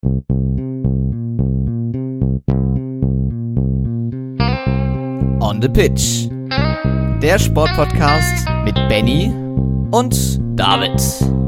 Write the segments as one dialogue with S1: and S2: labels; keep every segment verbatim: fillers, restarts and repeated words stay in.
S1: On the Pitch, der Sportpodcast mit Benny und David.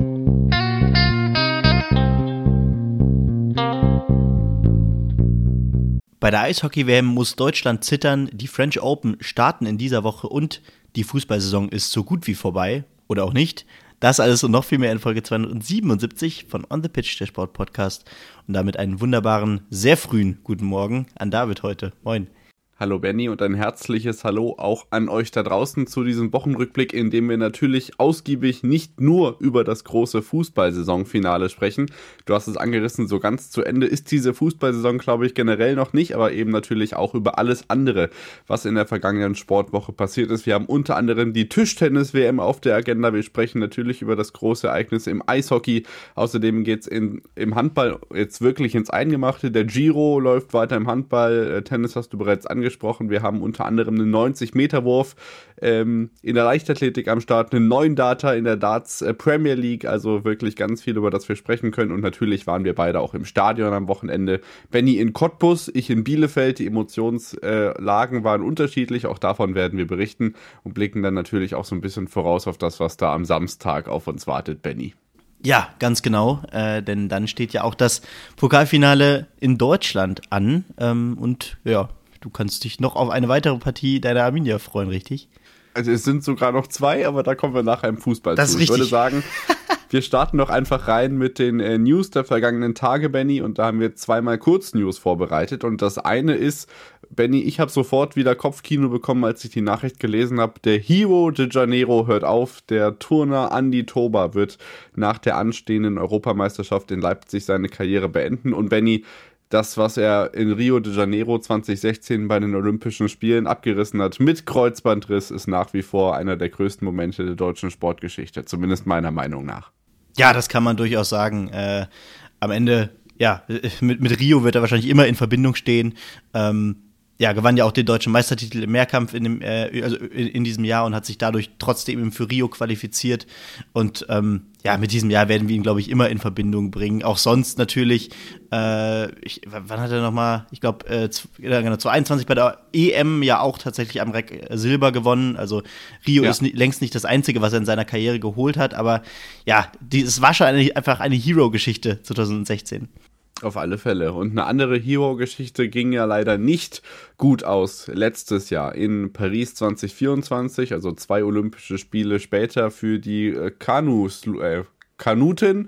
S1: Bei der Eishockey-W M muss Deutschland zittern, die French Open starten in dieser Woche und die Fußballsaison ist so gut wie vorbei, oder auch nicht. Das alles und noch viel mehr in Folge zweihundertsiebenundsiebzig von On the Pitch, der Sportpodcast. Und damit einen wunderbaren, sehr frühen guten Morgen an David heute. Moin.
S2: Hallo Benny und ein herzliches Hallo auch an euch da draußen zu diesem Wochenrückblick, in dem wir natürlich ausgiebig nicht nur über das große Fußballsaisonfinale sprechen. Du hast es angerissen, so ganz zu Ende ist diese Fußballsaison, glaube ich, generell noch nicht, aber eben natürlich auch über alles andere, was in der vergangenen Sportwoche passiert ist. Wir haben unter anderem die Tischtennis-W M auf der Agenda. Wir sprechen natürlich über das große Ereignis im Eishockey. Außerdem geht es im Handball jetzt wirklich ins Eingemachte. Der Giro läuft weiter im Handball. Tennis hast du bereits angesprochen. Wir haben unter anderem einen neunzig-Meter-Wurf ähm, in der Leichtathletik am Start, einen neuen Data in der Darts äh, Premier League, also wirklich ganz viel, über das wir sprechen können. Und natürlich waren wir beide auch im Stadion am Wochenende. Benny in Cottbus, ich in Bielefeld. Die Emotionslagen äh, waren unterschiedlich, auch davon werden wir berichten und blicken dann natürlich auch so ein bisschen voraus auf das, was da am Samstag auf uns wartet, Benny.
S1: Ja, ganz genau, äh, denn dann steht ja auch das Pokalfinale in Deutschland an ähm, und ja, du kannst dich noch auf eine weitere Partie deiner Arminia freuen, richtig?
S2: Also es sind sogar noch zwei, aber da kommen wir nachher im Fußball
S1: das
S2: zu.
S1: Ist richtig.
S2: Ich würde sagen, wir starten doch einfach rein mit den äh, News der vergangenen Tage, Benny. Und da haben wir zweimal Kurznews vorbereitet. Und das eine ist, Benny, ich habe sofort wieder Kopfkino bekommen, als ich die Nachricht gelesen habe. Der Rio de Janeiro hört auf. Der Turner Andi Toba wird nach der anstehenden Europameisterschaft in Leipzig seine Karriere beenden. Und Benny, das, was er in Rio de Janeiro zwanzig sechzehn bei den Olympischen Spielen abgerissen hat mit Kreuzbandriss, ist nach wie vor einer der größten Momente der deutschen Sportgeschichte, zumindest meiner Meinung nach.
S1: Ja, das kann man durchaus sagen. Äh, am Ende, ja, mit, mit Rio wird er wahrscheinlich immer in Verbindung stehen. Ähm, ja, gewann ja auch den deutschen Meistertitel im Mehrkampf in, dem, äh, also in, in diesem Jahr und hat sich dadurch trotzdem eben für Rio qualifiziert. Und ähm, ja, mit diesem Jahr werden wir ihn, glaube ich, immer in Verbindung bringen. Auch sonst natürlich, äh, ich, wann hat er nochmal, ich glaube, äh, genau, zweiundzwanzig bei der E M ja auch tatsächlich am Reck äh, Silber gewonnen. Also Rio ja. ist ni- längst nicht das Einzige, was er in seiner Karriere geholt hat. Aber ja, die, es war schon eine, einfach eine Hero-Geschichte zwanzig sechzehn.
S2: Auf alle Fälle. Und eine andere Hero-Geschichte ging ja leider nicht gut aus letztes Jahr in Paris zwanzig vierundzwanzig, also zwei Olympische Spiele später für die äh, Kanus, äh, Kanuten,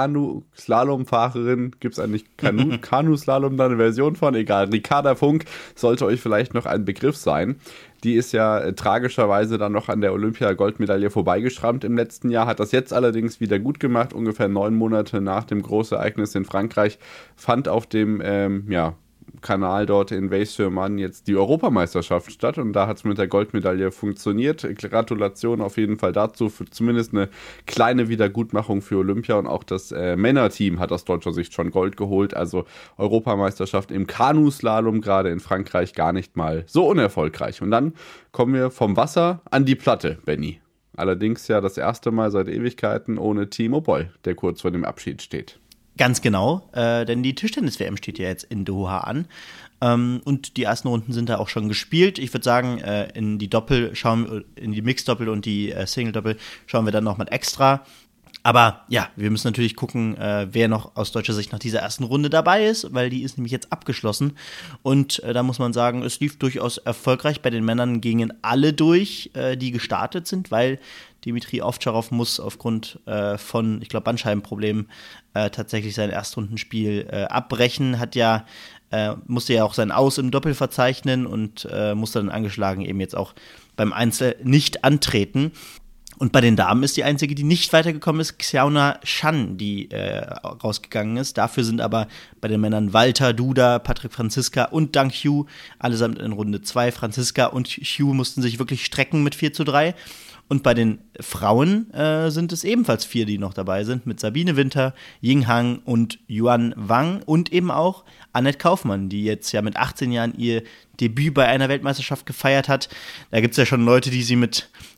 S2: Kanu-Slalomfahrerin, gibt es eigentlich Kanu, Kanu-Slalom da eine Version von? Egal, Ricarda Funk sollte euch vielleicht noch ein Begriff sein. Die ist ja äh, tragischerweise dann noch an der Olympia-Goldmedaille vorbeigeschrammt im letzten Jahr, hat das jetzt allerdings wieder gut gemacht. Ungefähr neun Monate nach dem Großereignis in Frankreich fand auf dem ähm, ja, Kanal dort in Weiss-sur-Marne jetzt die Europameisterschaft statt und da hat es mit der Goldmedaille funktioniert. Gratulation auf jeden Fall dazu, für zumindest eine kleine Wiedergutmachung für Olympia und auch das äh, Männerteam hat aus deutscher Sicht schon Gold geholt, also Europameisterschaft im Kanuslalom gerade in Frankreich gar nicht mal so unerfolgreich. Und dann kommen wir vom Wasser an die Platte, Benny. Allerdings ja das erste Mal seit Ewigkeiten ohne Timo Boll, der kurz vor dem Abschied steht.
S1: Ganz genau, äh, denn die Tischtennis-W M steht ja jetzt in Doha an ähm, und die ersten Runden sind da auch schon gespielt. Ich würde sagen, äh, in die Doppel schauen, in die Mixed-Doppel und die äh, Single-Doppel schauen wir dann noch mal extra. Aber ja, wir müssen natürlich gucken, äh, wer noch aus deutscher Sicht nach dieser ersten Runde dabei ist, weil die ist nämlich jetzt abgeschlossen. Und äh, da muss man sagen, es lief durchaus erfolgreich. Bei den Männern gingen alle durch, äh, die gestartet sind, weil Dimitri Ovtcharov muss aufgrund äh, von, ich glaube, Bandscheibenproblemen äh, tatsächlich sein Erstrundenspiel äh, abbrechen. Hat ja, äh, musste ja auch sein Aus im Doppel verzeichnen und äh, musste dann angeschlagen eben jetzt auch beim Einzel nicht antreten. Und bei den Damen ist die einzige, die nicht weitergekommen ist, Xiaona Shan, die äh, rausgegangen ist. Dafür sind aber bei den Männern Walter, Duda, Patrick Franziska und Dang Hyu allesamt in Runde zwei. Franziska und Hyu mussten sich wirklich strecken mit vier zu drei. Und bei den Frauen äh, sind es ebenfalls vier, die noch dabei sind, mit Sabine Winter, Ying Han und Yuan Wang und eben auch Annette Kaufmann, die jetzt ja mit achtzehn Jahren ihr Debüt bei einer Weltmeisterschaft gefeiert hat. Da gibt es ja schon Leute, die sie mit,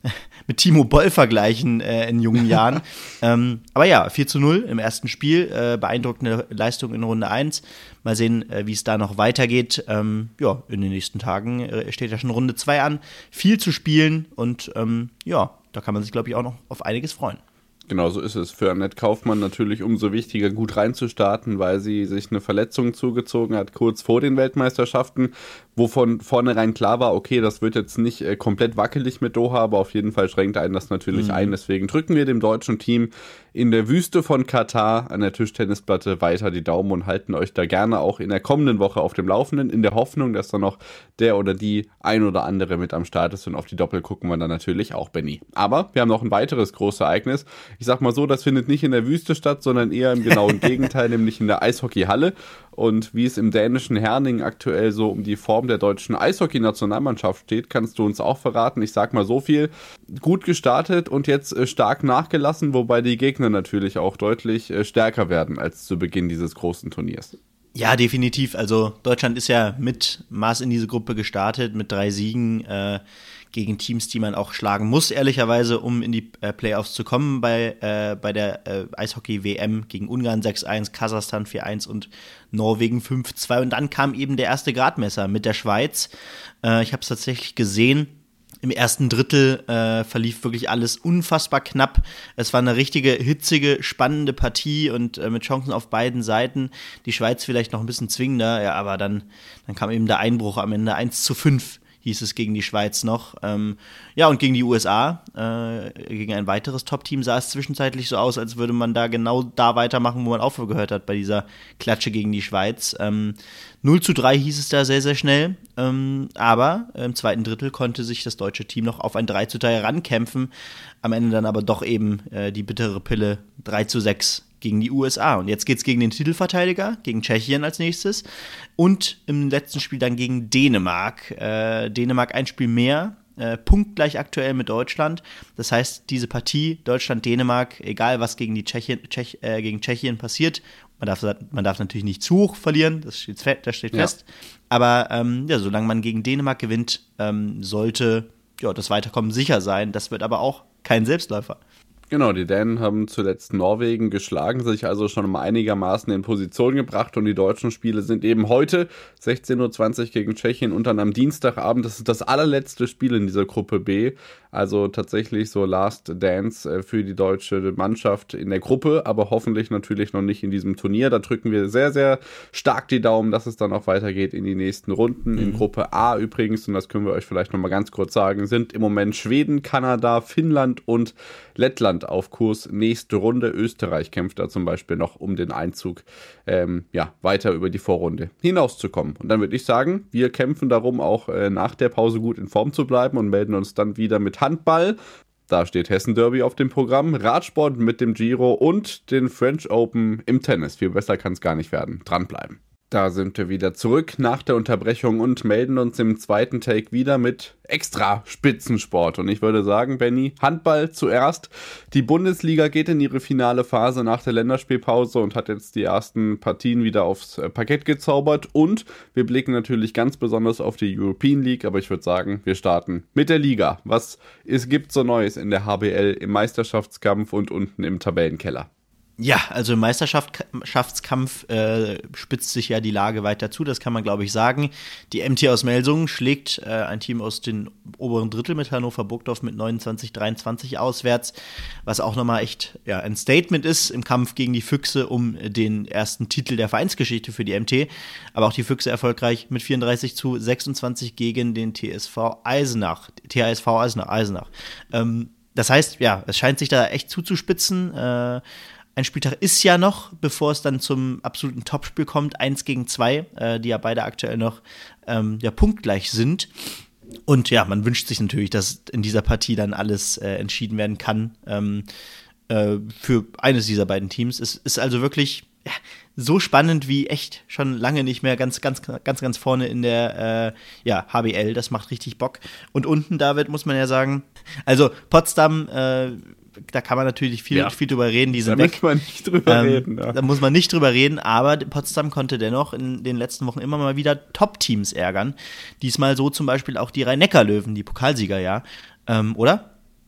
S1: mit Timo Boll vergleichen äh, in jungen Jahren. ähm, aber ja, vier zu null im ersten Spiel, äh, beeindruckende Leistung in Runde eins. Mal sehen, äh, wie es da noch weitergeht. Ähm, ja, in den nächsten Tagen äh, steht ja schon Runde zwei an. Viel zu spielen und ähm, ja, da kann man sich, glaube ich, auch noch auf einiges freuen.
S2: Genau, so ist es. Für Annette Kaufmann natürlich umso wichtiger, gut reinzustarten, weil sie sich eine Verletzung zugezogen hat, kurz vor den Weltmeisterschaften, wo von vornherein klar war, okay, das wird jetzt nicht äh, komplett wackelig mit Doha, aber auf jeden Fall schränkt einen das natürlich mhm. ein. Deswegen drücken wir dem deutschen Team in der Wüste von Katar an der Tischtennisplatte weiter die Daumen und halten euch da gerne auch in der kommenden Woche auf dem Laufenden, in der Hoffnung, dass da noch der oder die ein oder andere mit am Start ist, und auf die Doppel gucken wir dann natürlich auch, Benni. Aber wir haben noch ein weiteres großes Ereignis. Ich sag mal so, das findet nicht in der Wüste statt, sondern eher im genauen Gegenteil, nämlich in der Eishockeyhalle. Und wie es im dänischen Herning aktuell so um die Form der deutschen Eishockey-Nationalmannschaft steht, kannst du uns auch verraten. Ich sag mal so viel. Gut gestartet und jetzt äh, stark nachgelassen, wobei die Gegner natürlich auch deutlich äh, stärker werden als zu Beginn dieses großen Turniers.
S1: Ja, definitiv. Also Deutschland ist ja mit Maß in diese Gruppe gestartet, mit drei Siegen äh, gegen Teams, die man auch schlagen muss, ehrlicherweise, um in die äh, Playoffs zu kommen bei, äh, bei der äh, Eishockey-W M gegen Ungarn sechs eins, Kasachstan vier eins und Norwegen fünf zwei. Und dann kam eben der erste Gradmesser mit der Schweiz. Äh, ich habe es tatsächlich gesehen. Im ersten Drittel äh, verlief wirklich alles unfassbar knapp. Es war eine richtige, hitzige, spannende Partie und äh, mit Chancen auf beiden Seiten. Die Schweiz vielleicht noch ein bisschen zwingender, ja, aber dann, dann kam eben der Einbruch am Ende. eins zu fünf hieß es gegen die Schweiz noch. Ähm, ja, und gegen die U S A, äh, gegen ein weiteres Top-Team, sah es zwischenzeitlich so aus, als würde man da genau da weitermachen, wo man aufgehört hat bei dieser Klatsche gegen die Schweiz. Ähm, null zu drei hieß es da sehr, sehr schnell. Ähm, aber im zweiten Drittel konnte sich das deutsche Team noch auf ein drei zu drei rankämpfen. Am Ende dann aber doch eben äh, die bittere Pille drei zu sechs gegen die U S A. Und jetzt geht's gegen den Titelverteidiger, gegen Tschechien als nächstes. Und im letzten Spiel dann gegen Dänemark. Äh, Dänemark ein Spiel mehr, äh, punktgleich aktuell mit Deutschland. Das heißt, diese Partie Deutschland-Dänemark, egal was gegen, die Tschechien, Tschech, äh, gegen Tschechien passiert, man darf, man darf natürlich nicht zu hoch verlieren, das steht, fe- das steht ja. fest. Aber ähm, ja, solange man gegen Dänemark gewinnt, ähm, sollte ja, das Weiterkommen sicher sein. Das wird aber auch kein Selbstläufer.
S2: Genau, die Dänen haben zuletzt Norwegen geschlagen, sich also schon mal einigermaßen in Position gebracht, und die deutschen Spiele sind eben heute sechzehn Uhr zwanzig gegen Tschechien und dann am Dienstagabend. Das ist das allerletzte Spiel in dieser Gruppe B, also tatsächlich so Last Dance für die deutsche Mannschaft in der Gruppe, aber hoffentlich natürlich noch nicht in diesem Turnier. Da drücken wir sehr, sehr stark die Daumen, dass es dann auch weitergeht in die nächsten Runden. Mhm. In Gruppe A übrigens, und das können wir euch vielleicht noch mal ganz kurz sagen, sind im Moment Schweden, Kanada, Finnland und Lettland auf Kurs nächste Runde. Österreich kämpft da zum Beispiel noch um den Einzug ähm, ja, weiter über die Vorrunde hinauszukommen. Und dann würde ich sagen, wir kämpfen darum, auch äh, nach der Pause gut in Form zu bleiben, und melden uns dann wieder mit Handball. Da steht Hessen Derby auf dem Programm, Radsport mit dem Giro und den French Open im Tennis. Viel besser kann es gar nicht werden. Dranbleiben. Da sind wir wieder zurück nach der Unterbrechung und melden uns im zweiten Take wieder mit extra Spitzensport. Und ich würde sagen, Benni, Handball zuerst. Die Bundesliga geht in ihre finale Phase nach der Länderspielpause und hat jetzt die ersten Partien wieder aufs Parkett gezaubert. Und wir blicken natürlich ganz besonders auf die European League. Aber ich würde sagen, wir starten mit der Liga. Was es gibt so Neues in der H B L im Meisterschaftskampf und unten im Tabellenkeller?
S1: Ja, also im Meisterschaftskampf äh, spitzt sich ja die Lage weiter zu, das kann man, glaube ich, sagen. Die M T aus Melsungen schlägt äh, ein Team aus den oberen Drittel mit Hannover Burgdorf mit neunundzwanzig dreiundzwanzig auswärts, was auch nochmal echt ja, ein Statement ist im Kampf gegen die Füchse um den ersten Titel der Vereinsgeschichte für die M T. Aber auch die Füchse erfolgreich mit vierunddreißig zu sechsundzwanzig gegen den T S V Eisenach. T H S V Eisenach. Eisenach. Ähm, das heißt, ja, es scheint sich da echt zuzuspitzen. Äh, Ein Spieltag ist ja noch, bevor es dann zum absoluten Topspiel kommt, eins gegen zwei, äh, die ja beide aktuell noch ähm, ja, punktgleich sind. Und ja, man wünscht sich natürlich, dass in dieser Partie dann alles äh, entschieden werden kann ähm, äh, für eines dieser beiden Teams. Es ist also wirklich ja, so spannend wie echt schon lange nicht mehr, ganz, ganz, ganz, ganz vorne in der äh, ja, H B L. Das macht richtig Bock. Und unten, David, muss man ja sagen, also Potsdam, äh, da kann man natürlich viel, ja. viel drüber reden, die sind
S2: da
S1: weg.
S2: Da muss man nicht drüber
S1: ähm,
S2: reden. Ja.
S1: Da muss man nicht drüber reden, aber Potsdam konnte dennoch in den letzten Wochen immer mal wieder Top-Teams ärgern. Diesmal so zum Beispiel auch die Rhein-Neckar-Löwen, die Pokalsieger, ja. Ähm, oder? Ja.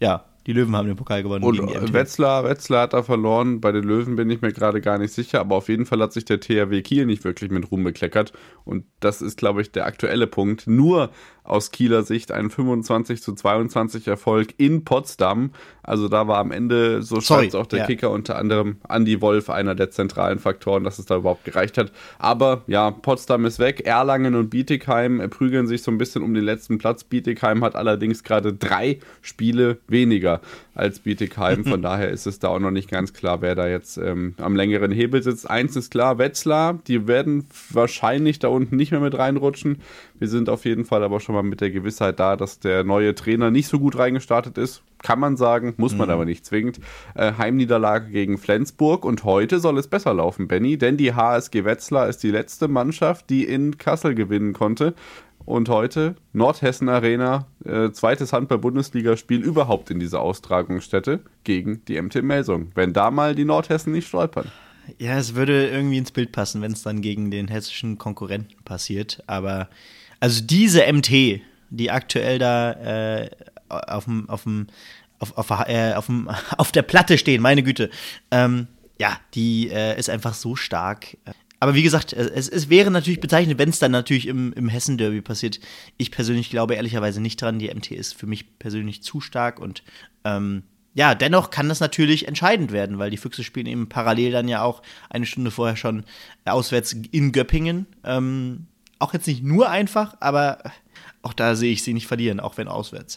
S1: Die Löwen haben den Pokal gewonnen.
S2: Und
S1: gegen die M T.
S2: Wetzlar, Wetzlar hat da verloren. Bei den Löwen bin ich mir gerade gar nicht sicher. Aber auf jeden Fall hat sich der T H W Kiel nicht wirklich mit Ruhm bekleckert. Und das ist, glaube ich, der aktuelle Punkt. Nur aus Kieler Sicht ein fünfundzwanzig zu zweiundzwanzig Erfolg in Potsdam. Also da war am Ende, so schreibt auch der ja. Kicker, unter anderem Andi Wolf, einer der zentralen Faktoren, dass es da überhaupt gereicht hat. Aber ja, Potsdam ist weg. Erlangen und Bietigheim prügeln sich so ein bisschen um den letzten Platz. Bietigheim hat allerdings gerade drei Spiele weniger als Bietigheim. Von daher ist es da auch noch nicht ganz klar, wer da jetzt ähm, am längeren Hebel sitzt. Eins ist klar, Wetzlar, die werden wahrscheinlich da unten nicht mehr mit reinrutschen. Wir sind auf jeden Fall aber schon mal mit der Gewissheit da, dass der neue Trainer nicht so gut reingestartet ist. Kann man sagen, muss man mhm. aber nicht zwingend. Äh, Heimniederlage gegen Flensburg und heute soll es besser laufen, Benny, denn die H S G Wetzlar ist die letzte Mannschaft, die in Kassel gewinnen konnte. Und heute Nordhessen Arena, äh, zweites Handball-Bundesligaspiel überhaupt in dieser Austragungsstätte gegen die M T Melsung. Wenn da mal die Nordhessen nicht stolpern.
S1: Ja, es würde irgendwie ins Bild passen, wenn es dann gegen den hessischen Konkurrenten passiert. Aber also diese M T, die aktuell da äh, auf dem, auf dem, auf, auf, äh, auf, dem, auf der Platte stehen, meine Güte, ähm, ja, die äh, ist einfach so stark. Aber wie gesagt, es, es wäre natürlich bezeichnend, wenn es dann natürlich im, im Hessen-Derby passiert. Ich persönlich glaube ehrlicherweise nicht dran. Die M T ist für mich persönlich zu stark und ähm, ja, dennoch kann das natürlich entscheidend werden, weil die Füchse spielen eben parallel dann ja auch eine Stunde vorher schon auswärts in Göppingen. Ähm, auch jetzt nicht nur einfach, aber auch da sehe ich sie nicht verlieren, auch wenn auswärts.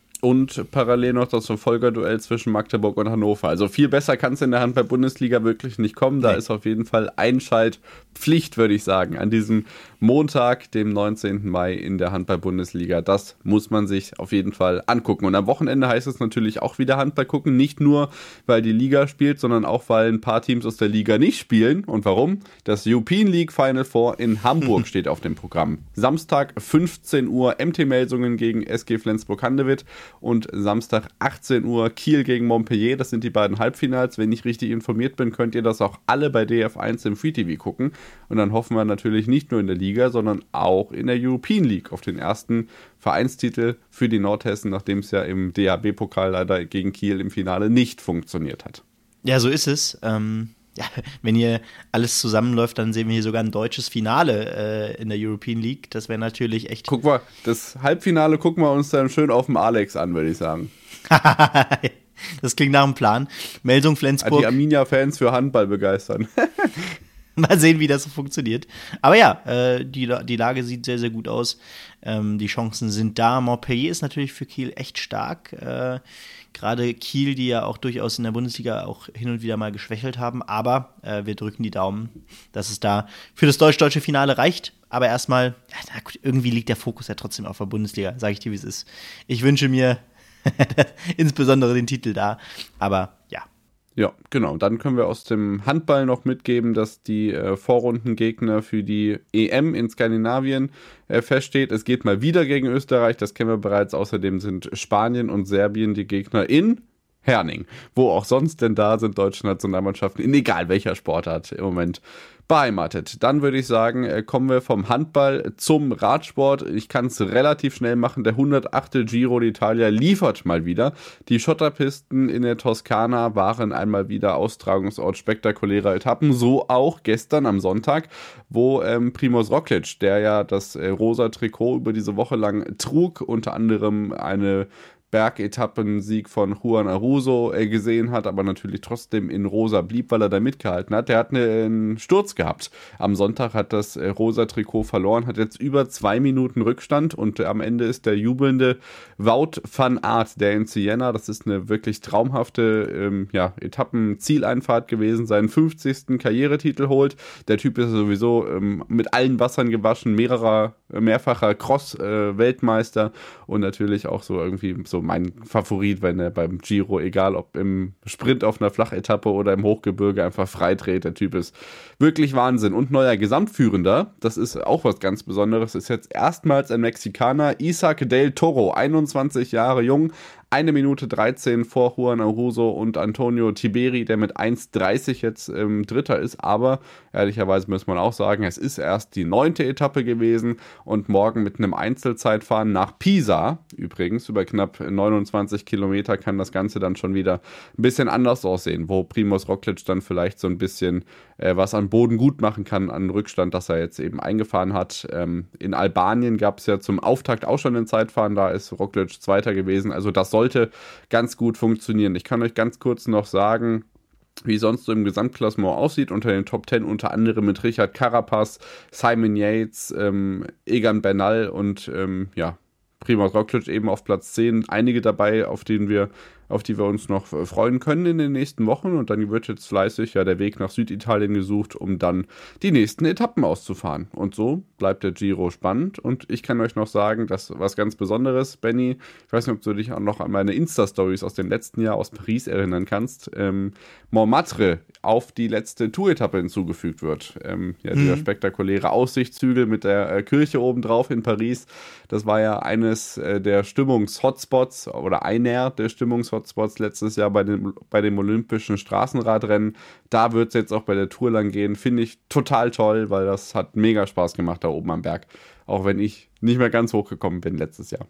S2: Und parallel noch das Verfolgerduell zwischen Magdeburg und Hannover. Also viel besser kann es in der Handball-Bundesliga wirklich nicht kommen. Da nee. ist auf jeden Fall Einschaltpflicht, würde ich sagen, an diesem Montag, dem neunzehnten Mai in der Handball-Bundesliga. Das muss man sich auf jeden Fall angucken. Und am Wochenende heißt es natürlich auch wieder Handball gucken. Nicht nur, weil die Liga spielt, sondern auch, weil ein paar Teams aus der Liga nicht spielen. Und warum? Das European League Final Four in Hamburg steht auf dem Programm. Samstag fünfzehn Uhr M T Melsungen gegen S G Flensburg-Handewitt. Und Samstag achtzehn Uhr Kiel gegen Montpellier. Das sind die beiden Halbfinals. Wenn ich richtig informiert bin, könnt ihr das auch alle bei D F eins im Free T V gucken. Und dann hoffen wir natürlich nicht nur in der Liga, sondern auch in der European League auf den ersten Vereinstitel für die Nordhessen, nachdem es ja im D H B-Pokal leider gegen Kiel im Finale nicht funktioniert hat.
S1: Ja, so ist es. Ähm Ja, wenn hier alles zusammenläuft, dann sehen wir hier sogar ein deutsches Finale äh, in der European League. Das wäre natürlich echt...
S2: Guck mal, das Halbfinale gucken wir uns dann schön auf dem Alex an, würde ich sagen.
S1: Das klingt nach einem Plan. Melsung Flensburg.
S2: Die Arminia-Fans für Handball begeistern.
S1: Mal sehen, wie das so funktioniert. Aber ja, äh, die, die Lage sieht sehr, sehr gut aus. Ähm, die Chancen sind da. Montpellier ist natürlich für Kiel echt stark. Äh, Gerade Kiel, die ja auch durchaus in der Bundesliga auch hin und wieder mal geschwächelt haben. Aber äh, wir drücken die Daumen, dass es da für das deutsch-deutsche Finale reicht. Aber erstmal, ja, na gut, irgendwie liegt der Fokus ja trotzdem auf der Bundesliga, sage ich dir, wie es ist. Ich wünsche mir insbesondere den Titel da. Aber ja.
S2: Ja, genau. Dann können wir aus dem Handball noch mitgeben, dass die äh, Vorrundengegner für die E M in Skandinavien äh, feststeht. Es geht mal wieder gegen Österreich, das kennen wir bereits. Außerdem sind Spanien und Serbien die Gegner in Herning. Wo auch sonst denn da sind deutsche Nationalmannschaften in egal welcher Sportart im Moment beheimatet. Dann würde ich sagen, kommen wir vom Handball zum Radsport. Ich kann es relativ schnell machen. Der hundertachte Giro d'Italia liefert mal wieder. Die Schotterpisten in der Toskana waren einmal wieder Austragungsort spektakulärer Etappen. So auch gestern am Sonntag, wo ähm, Primož Roglič, der ja das äh, rosa Trikot über diese Woche lang trug, unter anderem eine Bergetappensieg von Juan Aruso äh, gesehen hat, aber natürlich trotzdem in rosa blieb, weil er da mitgehalten hat. Der hat einen Sturz gehabt. Am Sonntag hat das äh, rosa Trikot verloren, hat jetzt über zwei Minuten Rückstand und äh, am Ende ist der jubelnde Wout van Aert, der in Siena, das ist eine wirklich traumhafte ähm, ja, Etappen-Zieleinfahrt gewesen, seinen fünfzigsten Karrieretitel holt. Der Typ ist sowieso ähm, mit allen Wassern gewaschen, mehrerer, äh, mehrfacher Cross-Weltmeister äh, und natürlich auch so irgendwie so mein Favorit, wenn er beim Giro, egal ob im Sprint auf einer Flachetappe oder im Hochgebirge, einfach frei dreht. Der Typ ist wirklich Wahnsinn. Und neuer Gesamtführender, das ist auch was ganz Besonderes, ist jetzt erstmals ein Mexikaner, Isaac del Toro, einundzwanzig Jahre jung, Eine Minute dreizehn vor Juan Aruso und Antonio Tiberi, der mit eins dreißig jetzt ähm, Dritter ist. Aber ehrlicherweise muss man auch sagen, es ist erst die neunte Etappe gewesen und morgen mit einem Einzelzeitfahren nach Pisa, übrigens über knapp neunundzwanzig Kilometer, kann das Ganze dann schon wieder ein bisschen anders aussehen, wo Primož Roglič dann vielleicht so ein bisschen äh, was an Boden gut machen kann, an Rückstand, das er jetzt eben eingefahren hat. Ähm, in Albanien gab es ja zum Auftakt auch schon ein Zeitfahren, da ist Roglič Zweiter gewesen, also das sollte ganz gut funktionieren. Ich kann euch ganz kurz noch sagen, wie sonst so im Gesamtklassement aussieht, unter den Top Ten unter anderem mit Richard Carapaz, Simon Yates, ähm, Egan Bernal und ähm, ja, Primož Roglič eben auf Platz zehn. Einige dabei, auf denen wir auf die wir uns noch freuen können in den nächsten Wochen. Und dann wird jetzt fleißig ja der Weg nach Süditalien gesucht, um dann die nächsten Etappen auszufahren. Und so bleibt der Giro spannend. Und ich kann euch noch sagen, dass was ganz Besonderes, Benny, ich weiß nicht, ob du dich auch noch an meine Insta-Stories aus dem letzten Jahr aus Paris erinnern kannst, ähm, Montmartre auf die letzte Tour-Etappe hinzugefügt wird. Ähm, ja, mhm. Dieser spektakuläre Aussichtshügel mit der äh, Kirche obendrauf in Paris, das war ja eines äh, der Stimmungs-Hotspots oder einer der Stimmungs-Hotspots Hotspots letztes Jahr bei dem, bei dem Olympischen Straßenradrennen. Da wird es jetzt auch bei der Tour lang gehen. Finde ich total toll, weil das hat mega Spaß gemacht da oben am Berg. Auch wenn ich nicht mehr ganz hochgekommen bin letztes Jahr.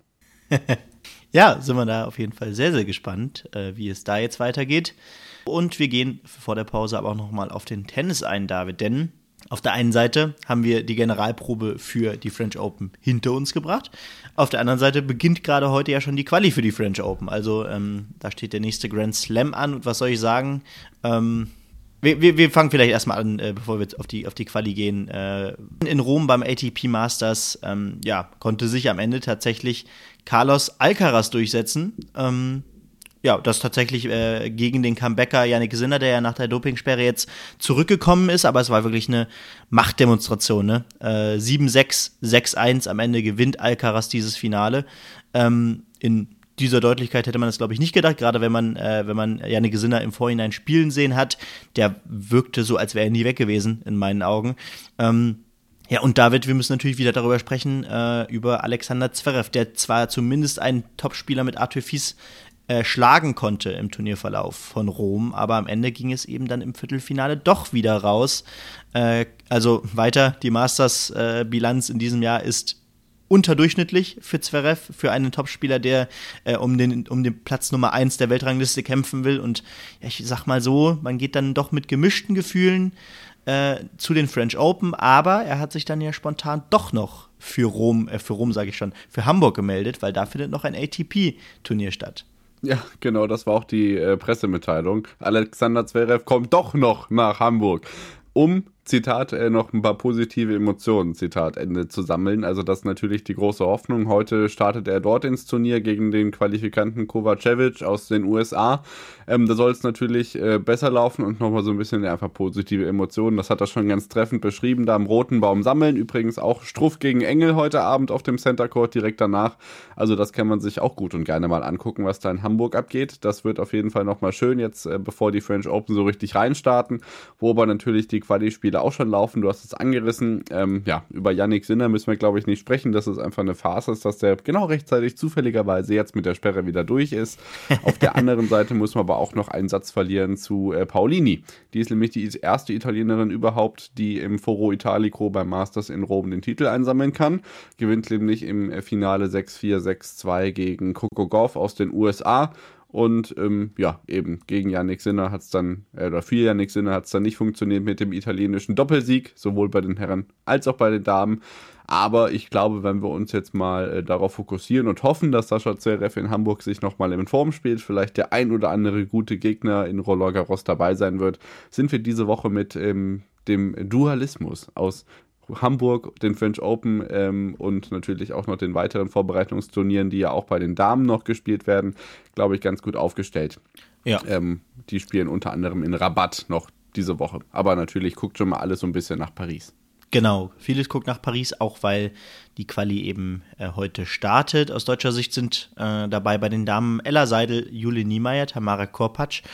S1: Ja, sind wir da auf jeden Fall sehr, sehr gespannt, äh, wie es da jetzt weitergeht. Und wir gehen vor der Pause aber auch nochmal auf den Tennis ein, David, denn auf der einen Seite haben wir die Generalprobe für die French Open hinter uns gebracht. Auf der anderen Seite beginnt gerade heute ja schon die Quali für die French Open. Also ähm, da steht der nächste Grand Slam an. Und was soll ich sagen? Ähm, wir, wir, wir fangen vielleicht erstmal an, äh, bevor wir auf die, auf die Quali gehen. Äh, in Rom beim A T P Masters ähm, ja, konnte sich am Ende tatsächlich Carlos Alcaraz durchsetzen. Ähm, Ja, das tatsächlich äh, gegen den Comebacker Jannik Sinner, der ja nach der Dopingsperre jetzt zurückgekommen ist, aber es war wirklich eine Machtdemonstration, ne? Äh, sieben sechs, sechs eins, am Ende gewinnt Alcaraz dieses Finale. Ähm, in dieser Deutlichkeit hätte man das, glaube ich, nicht gedacht, gerade wenn man, äh, wenn man Jannik Sinner im Vorhinein spielen sehen hat. Der wirkte so, als wäre er nie weg gewesen, in meinen Augen. Ähm, Ja, und David, wir müssen natürlich wieder darüber sprechen, äh, über Alexander Zverev, der zwar zumindest einen Topspieler mit Arthur Fils Äh, schlagen konnte im Turnierverlauf von Rom, aber am Ende ging es eben dann im Viertelfinale doch wieder raus. Äh, also weiter, die Masters-Bilanz äh, in diesem Jahr ist unterdurchschnittlich für Zverev, für einen Topspieler, der äh, um den um den Platz Nummer eins der Weltrangliste kämpfen will. Und ja, ich sag mal so, man geht dann doch mit gemischten Gefühlen äh, zu den French Open, aber er hat sich dann ja spontan doch noch für Rom, äh, für Rom sage ich schon, für Hamburg gemeldet, weil da findet noch ein A T P-Turnier statt.
S2: Ja, genau, das war auch die äh, Pressemitteilung. Alexander Zverev kommt doch noch nach Hamburg, um, Zitat, äh, noch ein paar positive Emotionen, Zitat, Ende zu sammeln. Also das ist natürlich die große Hoffnung. Heute startet er dort ins Turnier gegen den Qualifikanten Kovacevic aus den U S A. Ähm, da soll es natürlich äh, besser laufen und nochmal so ein bisschen ja, einfach positive Emotionen. Das hat er schon ganz treffend beschrieben, da am Roten Baum sammeln. Übrigens auch Struff gegen Engel heute Abend auf dem Center Court direkt danach. Also das kann man sich auch gut und gerne mal angucken, was da in Hamburg abgeht. Das wird auf jeden Fall nochmal schön jetzt, äh, bevor die French Open so richtig reinstarten, wo aber natürlich die Quali-Spiele auch schon laufen. Du hast es angerissen. Ähm, ja, über Jannik Sinner müssen wir, glaube ich, nicht sprechen, dass es einfach eine Farce ist, dass der genau rechtzeitig zufälligerweise jetzt mit der Sperre wieder durch ist. Auf der anderen Seite muss man aber auch noch einen Satz verlieren zu äh, Paolini. Die ist nämlich die erste Italienerin überhaupt, die im Foro Italico beim Masters in Rom den Titel einsammeln kann. Gewinnt nämlich im äh, Finale sechs vier, sechs zwei gegen Coco Gauff aus den U S A. Und ähm, ja, eben gegen Jannik Sinner hat es dann, äh, oder für Jannik Sinner hat es dann nicht funktioniert mit dem italienischen Doppelsieg, sowohl bei den Herren als auch bei den Damen. Aber ich glaube, wenn wir uns jetzt mal äh, darauf fokussieren und hoffen, dass Sascha Zverev in Hamburg sich nochmal in Form spielt, vielleicht der ein oder andere gute Gegner in Roland Garros dabei sein wird, sind wir diese Woche mit ähm, dem Dualismus aus Hamburg, den French Open ähm, und natürlich auch noch den weiteren Vorbereitungsturnieren, die ja auch bei den Damen noch gespielt werden, glaube ich, ganz gut aufgestellt.
S1: Ja.
S2: Ähm, die spielen unter anderem in Rabat noch diese Woche. Aber natürlich guckt schon mal alles so ein bisschen nach Paris.
S1: Genau, vieles guckt nach Paris, auch weil die Quali eben äh, heute startet. Aus deutscher Sicht sind äh, dabei bei den Damen Ella Seidel, Jule Niemeyer, Tamara Korpatsch,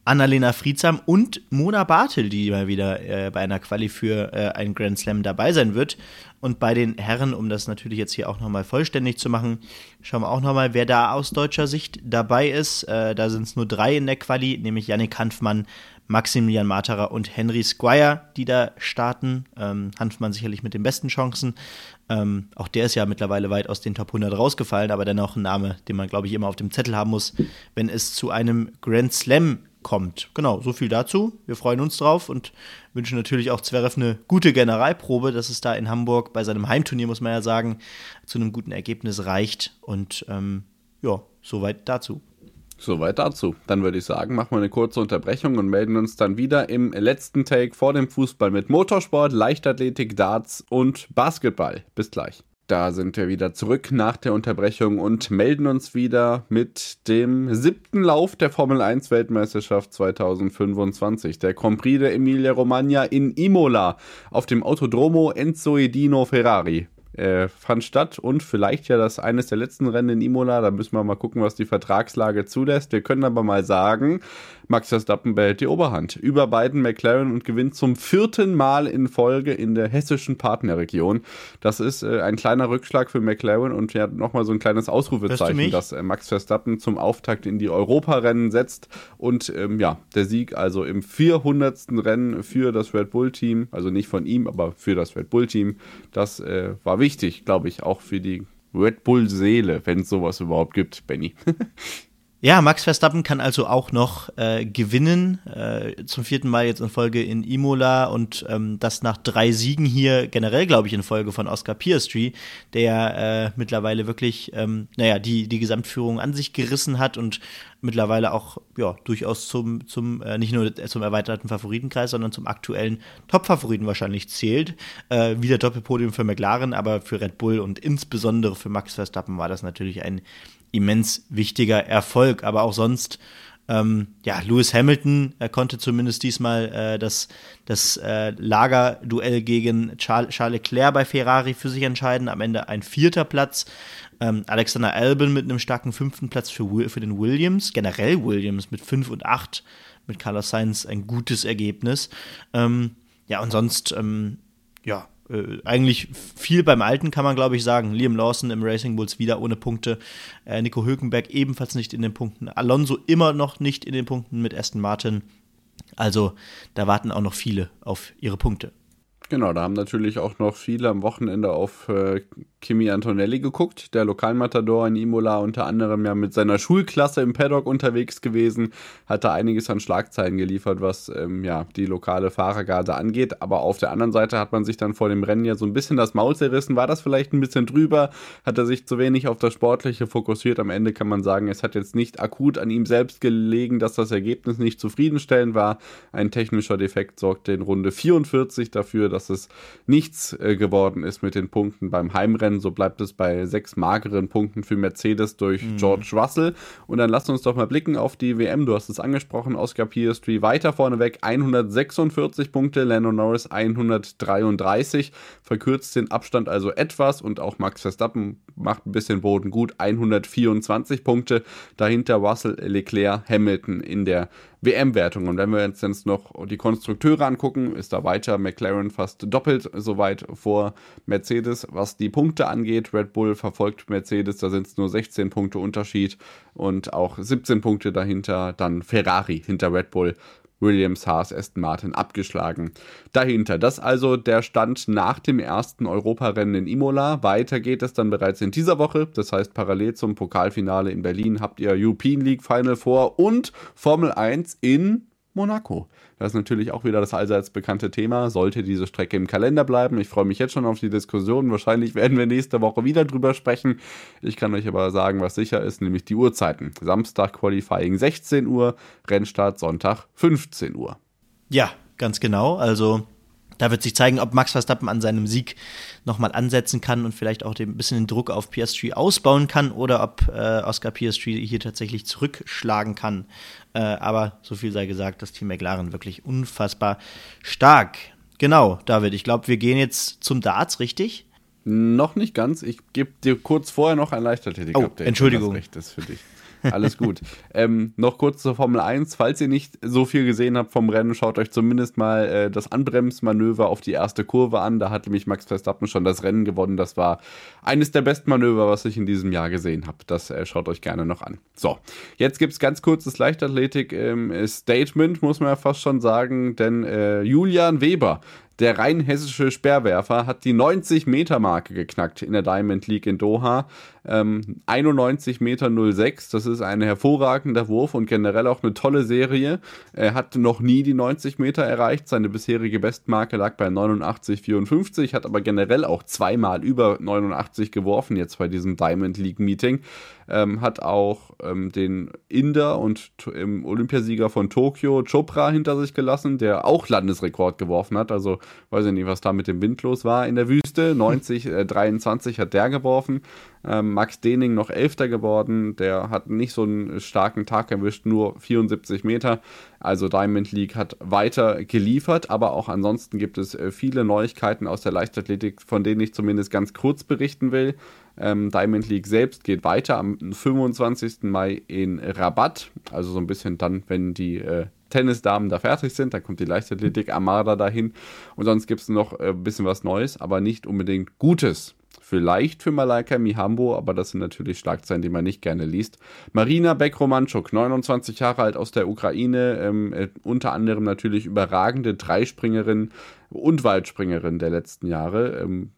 S1: Annalena Friedsam und Mona Bartel, die mal wieder äh, bei einer Quali für äh, einen Grand Slam dabei sein wird. Und bei den Herren, um das natürlich jetzt hier auch nochmal vollständig zu machen, schauen wir auch nochmal, wer da aus deutscher Sicht dabei ist. Äh, da sind es nur drei in der Quali, nämlich Yannick Hanfmann, Maximilian Marterer und Henry Squire, die da starten. Ähm, Hanfmann sicherlich mit den besten Chancen. Ähm, auch der ist ja mittlerweile weit aus den Top hundert rausgefallen, aber dennoch ein Name, den man, glaube ich, immer auf dem Zettel haben muss, wenn es zu einem Grand Slam kommt. Genau, so viel dazu. Wir freuen uns drauf und wünschen natürlich auch Zverev eine gute Generalprobe, dass es da in Hamburg bei seinem Heimturnier, muss man ja sagen, zu einem guten Ergebnis reicht. Und ähm, ja, soweit dazu.
S2: Soweit dazu. Dann würde ich sagen, machen wir eine kurze Unterbrechung und melden uns dann wieder im letzten Take vor dem Fußball mit Motorsport, Leichtathletik, Darts und Basketball. Bis gleich. Da sind wir wieder zurück nach der Unterbrechung und melden uns wieder mit dem siebten Lauf der Formel eins Weltmeisterschaft zwanzig fünfundzwanzig. Der Grand Prix der Emilia-Romagna in Imola auf dem Autodromo Enzo Edino Ferrari. Äh, fand statt und vielleicht ja das eines der letzten Rennen in Imola, da müssen wir mal gucken, was die Vertragslage zulässt. Wir können aber mal sagen, Max Verstappen behält die Oberhand über beiden McLaren und gewinnt zum vierten Mal in Folge in der hessischen Partnerregion. Das ist äh, ein kleiner Rückschlag für McLaren und ja nochmal so ein kleines Ausrufezeichen, dass äh, Max Verstappen zum Auftakt in die Europarennen setzt und ähm, ja, der Sieg also im vierhundertsten Rennen für das Red Bull-Team, also nicht von ihm, aber für das Red Bull-Team, das äh, war wichtig, glaube ich, auch für die Red Bull-Seele, wenn es sowas überhaupt gibt, Benny.
S1: Ja, Max Verstappen kann also auch noch äh, gewinnen, äh, zum vierten Mal jetzt in Folge in Imola und ähm, das nach drei Siegen hier generell, glaube ich, in Folge von Oscar Piastri, der äh, mittlerweile wirklich, ähm, naja, die, die Gesamtführung an sich gerissen hat und mittlerweile auch, ja, durchaus zum, zum äh, nicht nur zum erweiterten Favoritenkreis, sondern zum aktuellen Top-Favoriten wahrscheinlich zählt. Äh, wieder Doppelpodium für McLaren, aber für Red Bull und insbesondere für Max Verstappen war das natürlich ein immens wichtiger Erfolg, aber auch sonst, ähm, ja, Lewis Hamilton, er konnte zumindest diesmal äh, das, das äh, Lagerduell gegen Charles, Charles Leclerc bei Ferrari für sich entscheiden, am Ende ein vierter Platz. Ähm, Alexander Albon mit einem starken fünften Platz für, für den Williams, generell Williams mit fünf und acht, mit Carlos Sainz ein gutes Ergebnis. Ähm, ja, und sonst, ähm, ja, Äh, eigentlich viel beim Alten, kann man, glaube ich, sagen. Liam Lawson im Racing Bulls wieder ohne Punkte. Äh, Nico Hülkenberg ebenfalls nicht in den Punkten. Alonso immer noch nicht in den Punkten mit Aston Martin. Also da warten auch noch viele auf ihre Punkte.
S2: Genau, da haben natürlich auch noch viele am Wochenende auf äh, Kimi Antonelli geguckt, der Lokalmatador in Imola, unter anderem ja mit seiner Schulklasse im Paddock unterwegs gewesen, hat da einiges an Schlagzeilen geliefert, was ähm, ja die lokale Fahrergarde angeht, aber auf der anderen Seite hat man sich dann vor dem Rennen ja so ein bisschen das Maul zerrissen, war das vielleicht ein bisschen drüber, hat er sich zu wenig auf das Sportliche fokussiert, am Ende kann man sagen, es hat jetzt nicht akut an ihm selbst gelegen, dass das Ergebnis nicht zufriedenstellend war, ein technischer Defekt sorgte in Runde vierundvierzig dafür, dass es nichts äh, geworden ist mit den Punkten beim Heimrennen. So bleibt es bei sechs mageren Punkten für Mercedes durch mhm. George Russell. Und dann lasst uns doch mal blicken auf die W M. Du hast es angesprochen, Oscar Piastri weiter vorneweg, hundertsechsundvierzig Punkte, Lando Norris hundertdreiunddreißig, verkürzt den Abstand also etwas und auch Max Verstappen macht ein bisschen Boden gut, hundertvierundzwanzig Punkte, dahinter Russell, Leclerc, Hamilton in der W M-Wertung. Und wenn wir uns jetzt noch die Konstrukteure angucken, ist da weiter McLaren fast doppelt so weit vor Mercedes, was die Punkte angeht. Red Bull verfolgt Mercedes, da sind es nur sechzehn Punkte Unterschied und auch siebzehn Punkte dahinter, dann Ferrari hinter Red Bull. Williams, Haas, Aston Martin abgeschlagen. Dahinter, das also der Stand nach dem ersten Europarennen in Imola. Weiter geht es dann bereits in dieser Woche. Das heißt, parallel zum Pokalfinale in Berlin habt ihr European League Final Four und Formel eins in Monaco. Das ist natürlich auch wieder das allseits bekannte Thema. Sollte diese Strecke im Kalender bleiben. Ich freue mich jetzt schon auf die Diskussion. Wahrscheinlich werden wir nächste Woche wieder drüber sprechen. Ich kann euch aber sagen, was sicher ist, nämlich die Uhrzeiten. Samstag Qualifying sechzehn Uhr, Rennstart Sonntag fünfzehn Uhr.
S1: Ja, ganz genau. Also da wird sich zeigen, ob Max Verstappen an seinem Sieg nochmal ansetzen kann und vielleicht auch ein bisschen den Druck auf Piastri ausbauen kann oder ob äh, Oscar Piastri hier tatsächlich zurückschlagen kann. Äh, aber so viel sei gesagt, das Team McLaren wirklich unfassbar stark. Genau, David, ich glaube, wir gehen jetzt zum Darts, richtig?
S2: Noch nicht ganz. Ich gebe dir kurz vorher noch ein Leichtathletik-Update.
S1: Oh, Entschuldigung.
S2: Wenn das recht ist für dich. Alles gut. ähm, noch kurz zur Formel eins. Falls ihr nicht so viel gesehen habt vom Rennen, schaut euch zumindest mal äh, das Anbremsmanöver auf die erste Kurve an. Da hat nämlich Max Verstappen schon das Rennen gewonnen. Das war eines der besten Manöver, was ich in diesem Jahr gesehen habe. Das äh, schaut euch gerne noch an. So, jetzt gibt es ganz kurzes Leichtathletik-Statement, ähm, muss man ja fast schon sagen, denn äh, Julian Weber, der rein hessische Speerwerfer, hat die neunzig-Meter-Marke geknackt in der Diamond League in Doha. Ähm, einundneunzig Meter null sechs, das ist ein hervorragender Wurf und generell auch eine tolle Serie. Er hat noch nie die neunzig Meter erreicht. Seine bisherige Bestmarke lag bei neunundachtzig vierundfünfzig, hat aber generell auch zweimal über neunundachtzig geworfen jetzt bei diesem Diamond League Meeting. Ähm, hat auch ähm, den Inder und ähm, Olympiasieger von Tokio, Chopra, hinter sich gelassen, der auch Landesrekord geworfen hat. Also weiß ich nicht, was da mit dem Wind los war in der Wüste. neunzig dreiundzwanzig hat der geworfen. Ähm, Max Dening noch Elfter geworden. Der hat nicht so einen starken Tag erwischt, nur vierundsiebzig Meter. Also Diamond League hat weiter geliefert, aber auch ansonsten gibt es äh, viele Neuigkeiten aus der Leichtathletik, von denen ich zumindest ganz kurz berichten will. Ähm, Diamond League selbst geht weiter am fünfundzwanzigsten Mai in Rabat, also so ein bisschen dann, wenn die äh, Tennisdamen da fertig sind, dann kommt die Leichtathletik Armada dahin und sonst gibt es noch ein äh, bisschen was Neues, aber nicht unbedingt Gutes. Vielleicht für Malaika Mihambo, aber das sind natürlich Schlagzeilen, die man nicht gerne liest. Marina Bekromanchuk, neunundzwanzig Jahre alt, aus der Ukraine, ähm, äh, unter anderem natürlich überragende Dreispringerin und Weitspringerin der letzten Jahre. Ähm,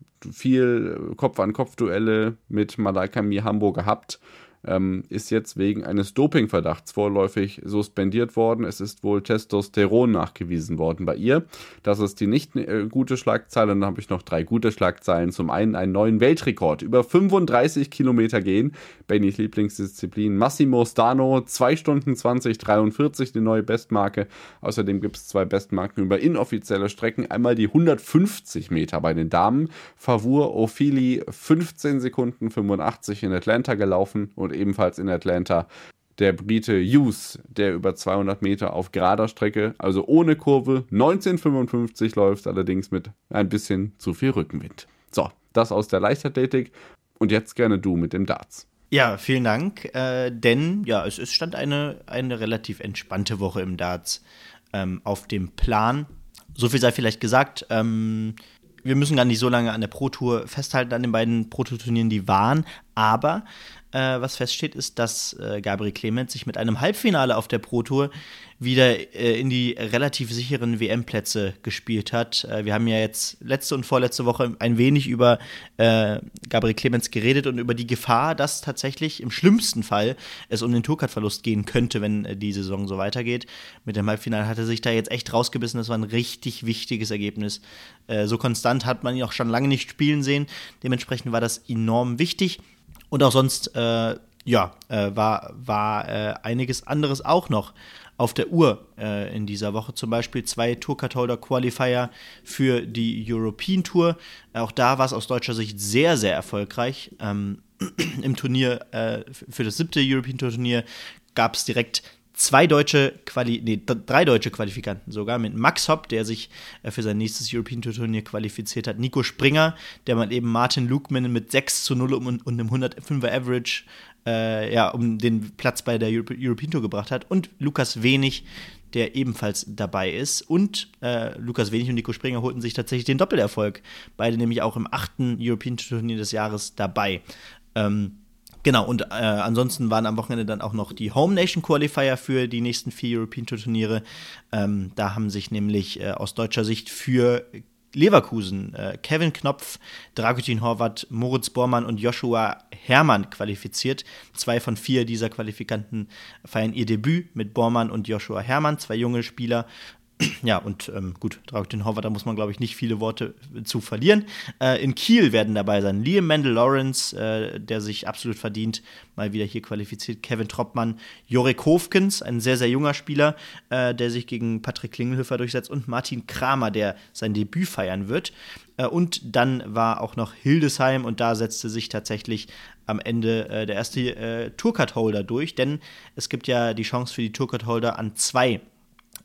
S2: viel Kopf-an-Kopf-Duelle mit Malaika Mihambo gehabt. Ähm, ist jetzt wegen eines Dopingverdachts vorläufig suspendiert worden. Es ist wohl Testosteron nachgewiesen worden bei ihr. Das ist die nicht äh, gute Schlagzeile. Dann habe ich noch drei gute Schlagzeilen. Zum einen einen neuen Weltrekord. Über fünfunddreißig Kilometer gehen. Bennys Lieblingsdisziplin. Massimo Stano, zwei Stunden zwanzig dreiundvierzig, die neue Bestmarke. Außerdem gibt es zwei Bestmarken über inoffizielle Strecken. Einmal die hundertfünfzig Meter bei den Damen. Favur Ofili fünfzehn Sekunden fünfundachtzig in Atlanta gelaufen und ebenfalls in Atlanta der Brite Hughes, der über zweihundert Meter auf gerader Strecke, also ohne Kurve, neunzehn fünfundfünfzig läuft, allerdings mit ein bisschen zu viel Rückenwind. So, das aus der Leichtathletik und jetzt gerne du mit dem Darts.
S1: Ja, vielen Dank, äh, denn ja, es, es stand eine, eine relativ entspannte Woche im Darts ähm, auf dem Plan. So viel sei vielleicht gesagt, ähm, wir müssen gar nicht so lange an der Pro-Tour festhalten, an den beiden Pro-Tour-Turnieren, die waren, aber Äh, was feststeht, ist, dass äh, Gabriel Clemens sich mit einem Halbfinale auf der Pro-Tour wieder äh, in die relativ sicheren W M-Plätze gespielt hat. Äh, wir haben ja jetzt letzte und vorletzte Woche ein wenig über äh, Gabriel Clemens geredet und über die Gefahr, dass tatsächlich im schlimmsten Fall es um den Tourcard-Verlust gehen könnte, wenn äh, die Saison so weitergeht. Mit dem Halbfinale hat er sich da jetzt echt rausgebissen. Das war ein richtig wichtiges Ergebnis. Äh, so konstant hat man ihn auch schon lange nicht spielen sehen. Dementsprechend war das enorm wichtig. Und auch sonst, äh, ja, äh, war, war äh, einiges anderes auch noch auf der Uhr äh, in dieser Woche. Zum Beispiel zwei Tourcard-Holder-Qualifier für die European Tour. Auch da war es aus deutscher Sicht sehr, sehr erfolgreich. Ähm, im Turnier, äh, für das siebte European Tour-Turnier gab es direkt zwei deutsche, Quali- nee, drei deutsche Qualifikanten sogar, mit Max Hopp, der sich äh, für sein nächstes European Tour Turnier qualifiziert hat, Nico Springer, der mal eben Martin Lukman mit sechs zu null und, und einem hundertfünfer Average äh, ja, um den Platz bei der Euro- European Tour gebracht hat, und Lukas Wenig, der ebenfalls dabei ist. Und äh, Lukas Wenig und Nico Springer holten sich tatsächlich den Doppelerfolg. Beide nämlich auch im achten European Tour Turnier des Jahres dabei. Ähm, Genau, und äh, ansonsten waren am Wochenende dann auch noch die Home Nation Qualifier für die nächsten vier European Tour Turniere. Ähm, da haben sich nämlich äh, aus deutscher Sicht für Leverkusen äh, Kevin Knopf, Dragutin Horvath, Moritz Bormann und Joshua Herrmann qualifiziert. Zwei von vier dieser Qualifikanten feiern ihr Debüt mit Bormann und Joshua Herrmann, zwei junge Spieler. Ja, und ähm, gut, Dragutin Horvath, da muss man, glaube ich, nicht viele Worte zu verlieren. Äh, in Kiel werden dabei sein Liam Mendel-Lawrence, äh, der sich absolut verdient, mal wieder hier qualifiziert. Kevin Troppmann, Jorik Hofkens, ein sehr, sehr junger Spieler, äh, der sich gegen Patrick Klingelhöfer durchsetzt. Und Martin Kramer, der sein Debüt feiern wird. Äh, und dann war auch noch Hildesheim, und da setzte sich tatsächlich am Ende äh, der erste äh, Tourcard-Holder durch. Denn es gibt ja die Chance für die Tourcard-Holder an zwei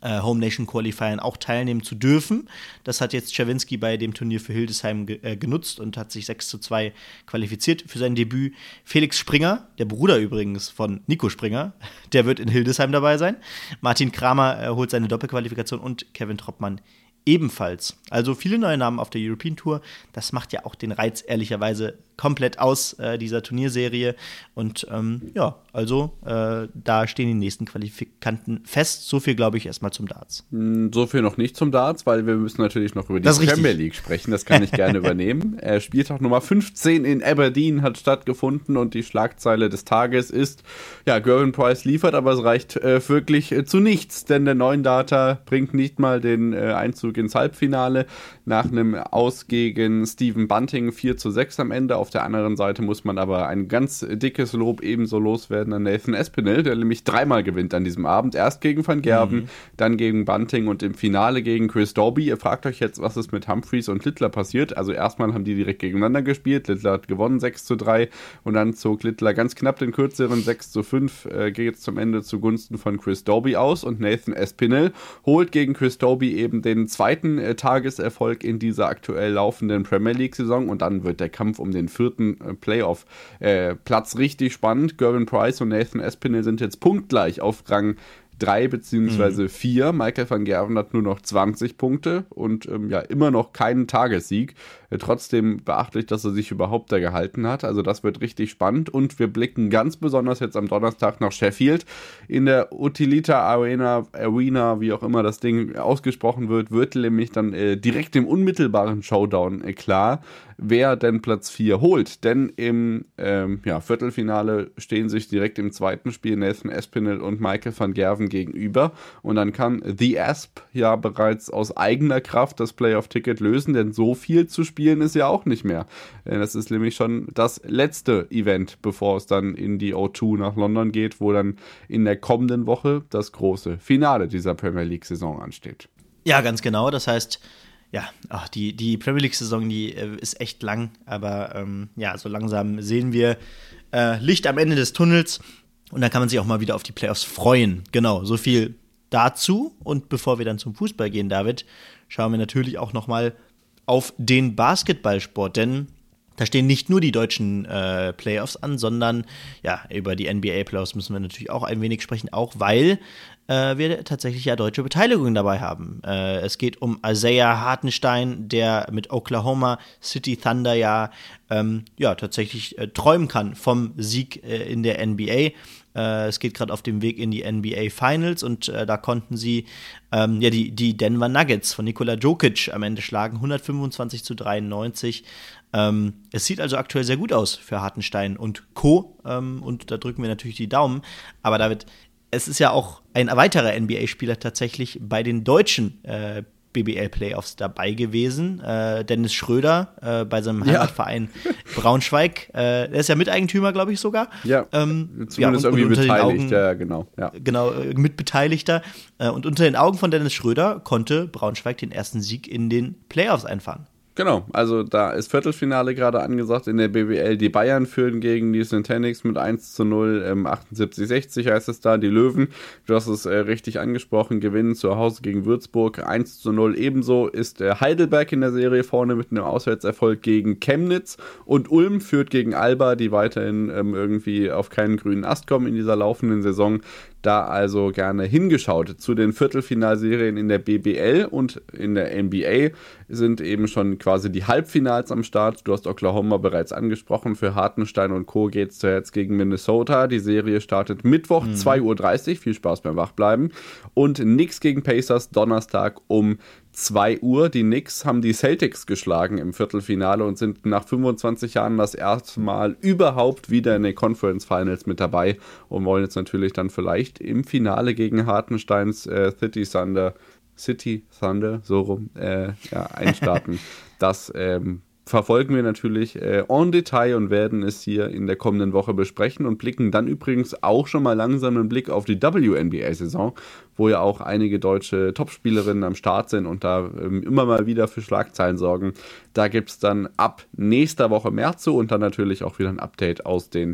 S1: äh, Home Nation Qualifiern auch teilnehmen zu dürfen. Das hat jetzt Czerwinski bei dem Turnier für Hildesheim ge- äh, genutzt und hat sich sechs zu zwei qualifiziert für sein Debüt. Felix Springer, der Bruder übrigens von Nico Springer, der wird in Hildesheim dabei sein. Martin Kramer äh, holt seine Doppelqualifikation und Kevin Troppmann ebenfalls. Also viele neue Namen auf der European Tour. Das macht ja auch den Reiz ehrlicherweise komplett aus äh, dieser Turnierserie. Und ähm, ja, also äh, da stehen die nächsten Qualifikanten fest. So viel, glaube ich, erstmal zum Darts.
S2: So viel noch nicht zum Darts, weil wir müssen natürlich noch über die
S1: Das ist
S2: Premier
S1: richtig.
S2: League sprechen. Das kann ich gerne übernehmen. Äh, Spieltag Nummer fünfzehn in Aberdeen hat stattgefunden und die Schlagzeile des Tages ist, ja, Gerwyn Price liefert, aber es reicht äh, wirklich äh, zu nichts, denn der neuen Data bringt nicht mal den äh, Einzug ins Halbfinale nach einem Aus gegen Stephen Bunting vier zu sechs am Ende. Auf der anderen Seite muss man aber ein ganz dickes Lob ebenso loswerden an Nathan Espinel, der nämlich dreimal gewinnt an diesem Abend. Erst gegen Van Gerven, mhm. dann gegen Bunting und im Finale gegen Chris Dobey. Ihr fragt euch jetzt, was ist mit Humphreys und Littler passiert. Also erstmal haben die direkt gegeneinander gespielt. Littler hat gewonnen sechs zu drei und dann zog Littler ganz knapp den kürzeren sechs zu fünf. Äh, geht zum Ende zugunsten von Chris Dobey aus und Nathan Espinel holt gegen Chris Dobey eben den zweiten äh, Tageserfolg in dieser aktuell laufenden Premier League-Saison und dann wird der Kampf um den vierten äh, Playoff-Platz äh, richtig spannend. Gerwyn Price und Nathan Espinel sind jetzt punktgleich auf Rang drei beziehungsweise vier. Mhm. Michael van Gerven hat nur noch zwanzig Punkte und ähm, ja immer noch keinen Tagessieg. Äh, trotzdem beachtlich, dass er sich überhaupt da gehalten hat. Also das wird richtig spannend und wir blicken ganz besonders jetzt am Donnerstag nach Sheffield. In der Utilita Arena, Arena, wie auch immer das Ding ausgesprochen wird, wird nämlich dann äh, direkt im unmittelbaren Showdown äh, klar, wer denn Platz vier holt. Denn im ähm, ja, Viertelfinale stehen sich direkt im zweiten Spiel Nathan Espinel und Michael van Gerven gegenüber. Und dann kann The Asp ja bereits aus eigener Kraft das Playoff-Ticket lösen, denn so viel zu spielen ist ja auch nicht mehr. Das ist nämlich schon das letzte Event, bevor es dann in die O zwei nach London geht, wo dann in der kommenden Woche das große Finale dieser Premier League-Saison ansteht.
S1: Ja, ganz genau. Das heißt, ja, ach, die, die Premier League-Saison, die äh, ist echt lang, aber ähm, ja, so langsam sehen wir äh, Licht am Ende des Tunnels und dann kann man sich auch mal wieder auf die Playoffs freuen. Genau, so viel dazu. Und bevor wir dann zum Fußball gehen, David, schauen wir natürlich auch noch mal auf den Basketballsport, denn da stehen nicht nur die deutschen äh, Playoffs an, sondern ja, über die N B A-Playoffs müssen wir natürlich auch ein wenig sprechen, auch weil äh, wir tatsächlich ja deutsche Beteiligung dabei haben. Äh, es geht um Isaiah Hartenstein, der mit Oklahoma City Thunder ja, ähm, ja tatsächlich äh, träumen kann vom Sieg äh, in der N B A. Äh, es geht gerade auf dem Weg in die N B A Finals und äh, da konnten sie ähm, ja die, die Denver Nuggets von Nikola Jokic am Ende schlagen, hundertfünfundzwanzig zu dreiundneunzig. Ähm, es sieht also aktuell sehr gut aus für Hartenstein und Co. Ähm, und da drücken wir natürlich die Daumen. Aber David, es ist ja auch ein weiterer N B A-Spieler tatsächlich bei den deutschen äh, B B L-Playoffs dabei gewesen. Äh, Dennis Schröder äh, bei seinem Heimatverein ja. Braunschweig. Äh, der ist ja Miteigentümer, glaube ich sogar.
S2: Ja,
S1: ähm,
S2: zumindest
S1: ja, und,
S2: irgendwie
S1: und
S2: beteiligt.
S1: Augen,
S2: ja, genau. Ja.
S1: Genau, äh, Mitbeteiligter. Äh, und unter den Augen von Dennis Schröder konnte Braunschweig den ersten Sieg in den Playoffs einfahren.
S2: Genau, also da ist Viertelfinale gerade angesagt in der B B L. Die Bayern führen gegen die Syntanix mit eins zu null, ähm, achtundsiebzig sechzig heißt es da. Die Löwen, du hast es äh, richtig angesprochen, gewinnen zu Hause gegen Würzburg eins zu null. Ebenso ist äh, Heidelberg in der Serie vorne mit einem Auswärtserfolg gegen Chemnitz und Ulm führt gegen Alba, die weiterhin ähm, irgendwie auf keinen grünen Ast kommen in dieser laufenden Saison. Da also gerne hingeschaut. Zu den Viertelfinalserien in der B B L und in der N B A sind eben schon quasi die Halbfinals am Start. Du hast Oklahoma bereits angesprochen. Für Hartenstein und Co. geht es jetzt gegen Minnesota. Die Serie startet Mittwoch, mhm. zwei Uhr dreißig. Viel Spaß beim Wachbleiben. Und Knicks gegen Pacers Donnerstag um zwei Uhr. Die Knicks haben die Celtics geschlagen im Viertelfinale und sind nach fünfundzwanzig Jahren das erste Mal überhaupt wieder in den Conference Finals mit dabei und wollen jetzt natürlich dann vielleicht im Finale gegen Hartensteins äh, City Thunder, City Thunder, so rum, äh, ja, einstarten. Das ähm, verfolgen wir natürlich äh, en Detail und werden es hier in der kommenden Woche besprechen und blicken dann übrigens auch schon mal langsam einen Blick auf die W N B A-Saison, wo ja auch einige deutsche Topspielerinnen am Start sind und da ähm, immer mal wieder für Schlagzeilen sorgen. Da gibt es dann ab nächster Woche mehr zu und dann natürlich auch wieder ein Update aus den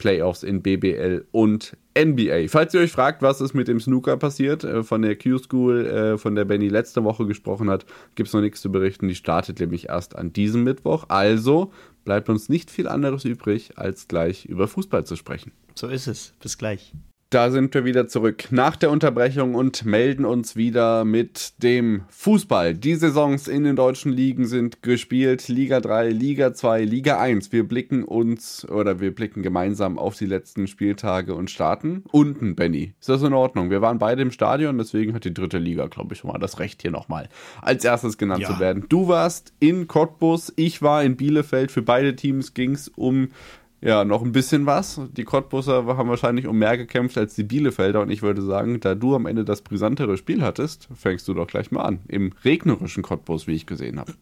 S2: Playoffs in B B L und N B A. Falls ihr euch fragt, was ist mit dem Snooker passiert, äh, von der Q-School, äh, von der Benny letzte Woche gesprochen hat, gibt es noch nichts zu berichten. Die startet nämlich erst an diesem Mittwoch. Also bleibt uns nicht viel anderes übrig, als gleich über Fußball zu sprechen.
S1: So ist es. Bis gleich.
S2: Da sind wir wieder zurück nach der Unterbrechung und melden uns wieder mit dem Fußball. Die Saisons in den deutschen Ligen sind gespielt. Liga drei, Liga zwei, Liga eins. Wir blicken uns oder wir blicken gemeinsam auf die letzten Spieltage und starten unten, Benny. Ist das in Ordnung? Wir waren beide im Stadion, deswegen hat die dritte Liga, glaube ich, schon mal das Recht, hier nochmal als erstes genannt
S1: ja.
S2: zu werden. Du warst in Cottbus, ich war in Bielefeld. Für beide Teams ging es um Ja, noch ein bisschen was. Die Cottbusser haben wahrscheinlich um mehr gekämpft als die Bielefelder. Und ich würde sagen, da du am Ende das brisantere Spiel hattest, fängst du doch gleich mal an. Im regnerischen Cottbus, wie ich gesehen habe.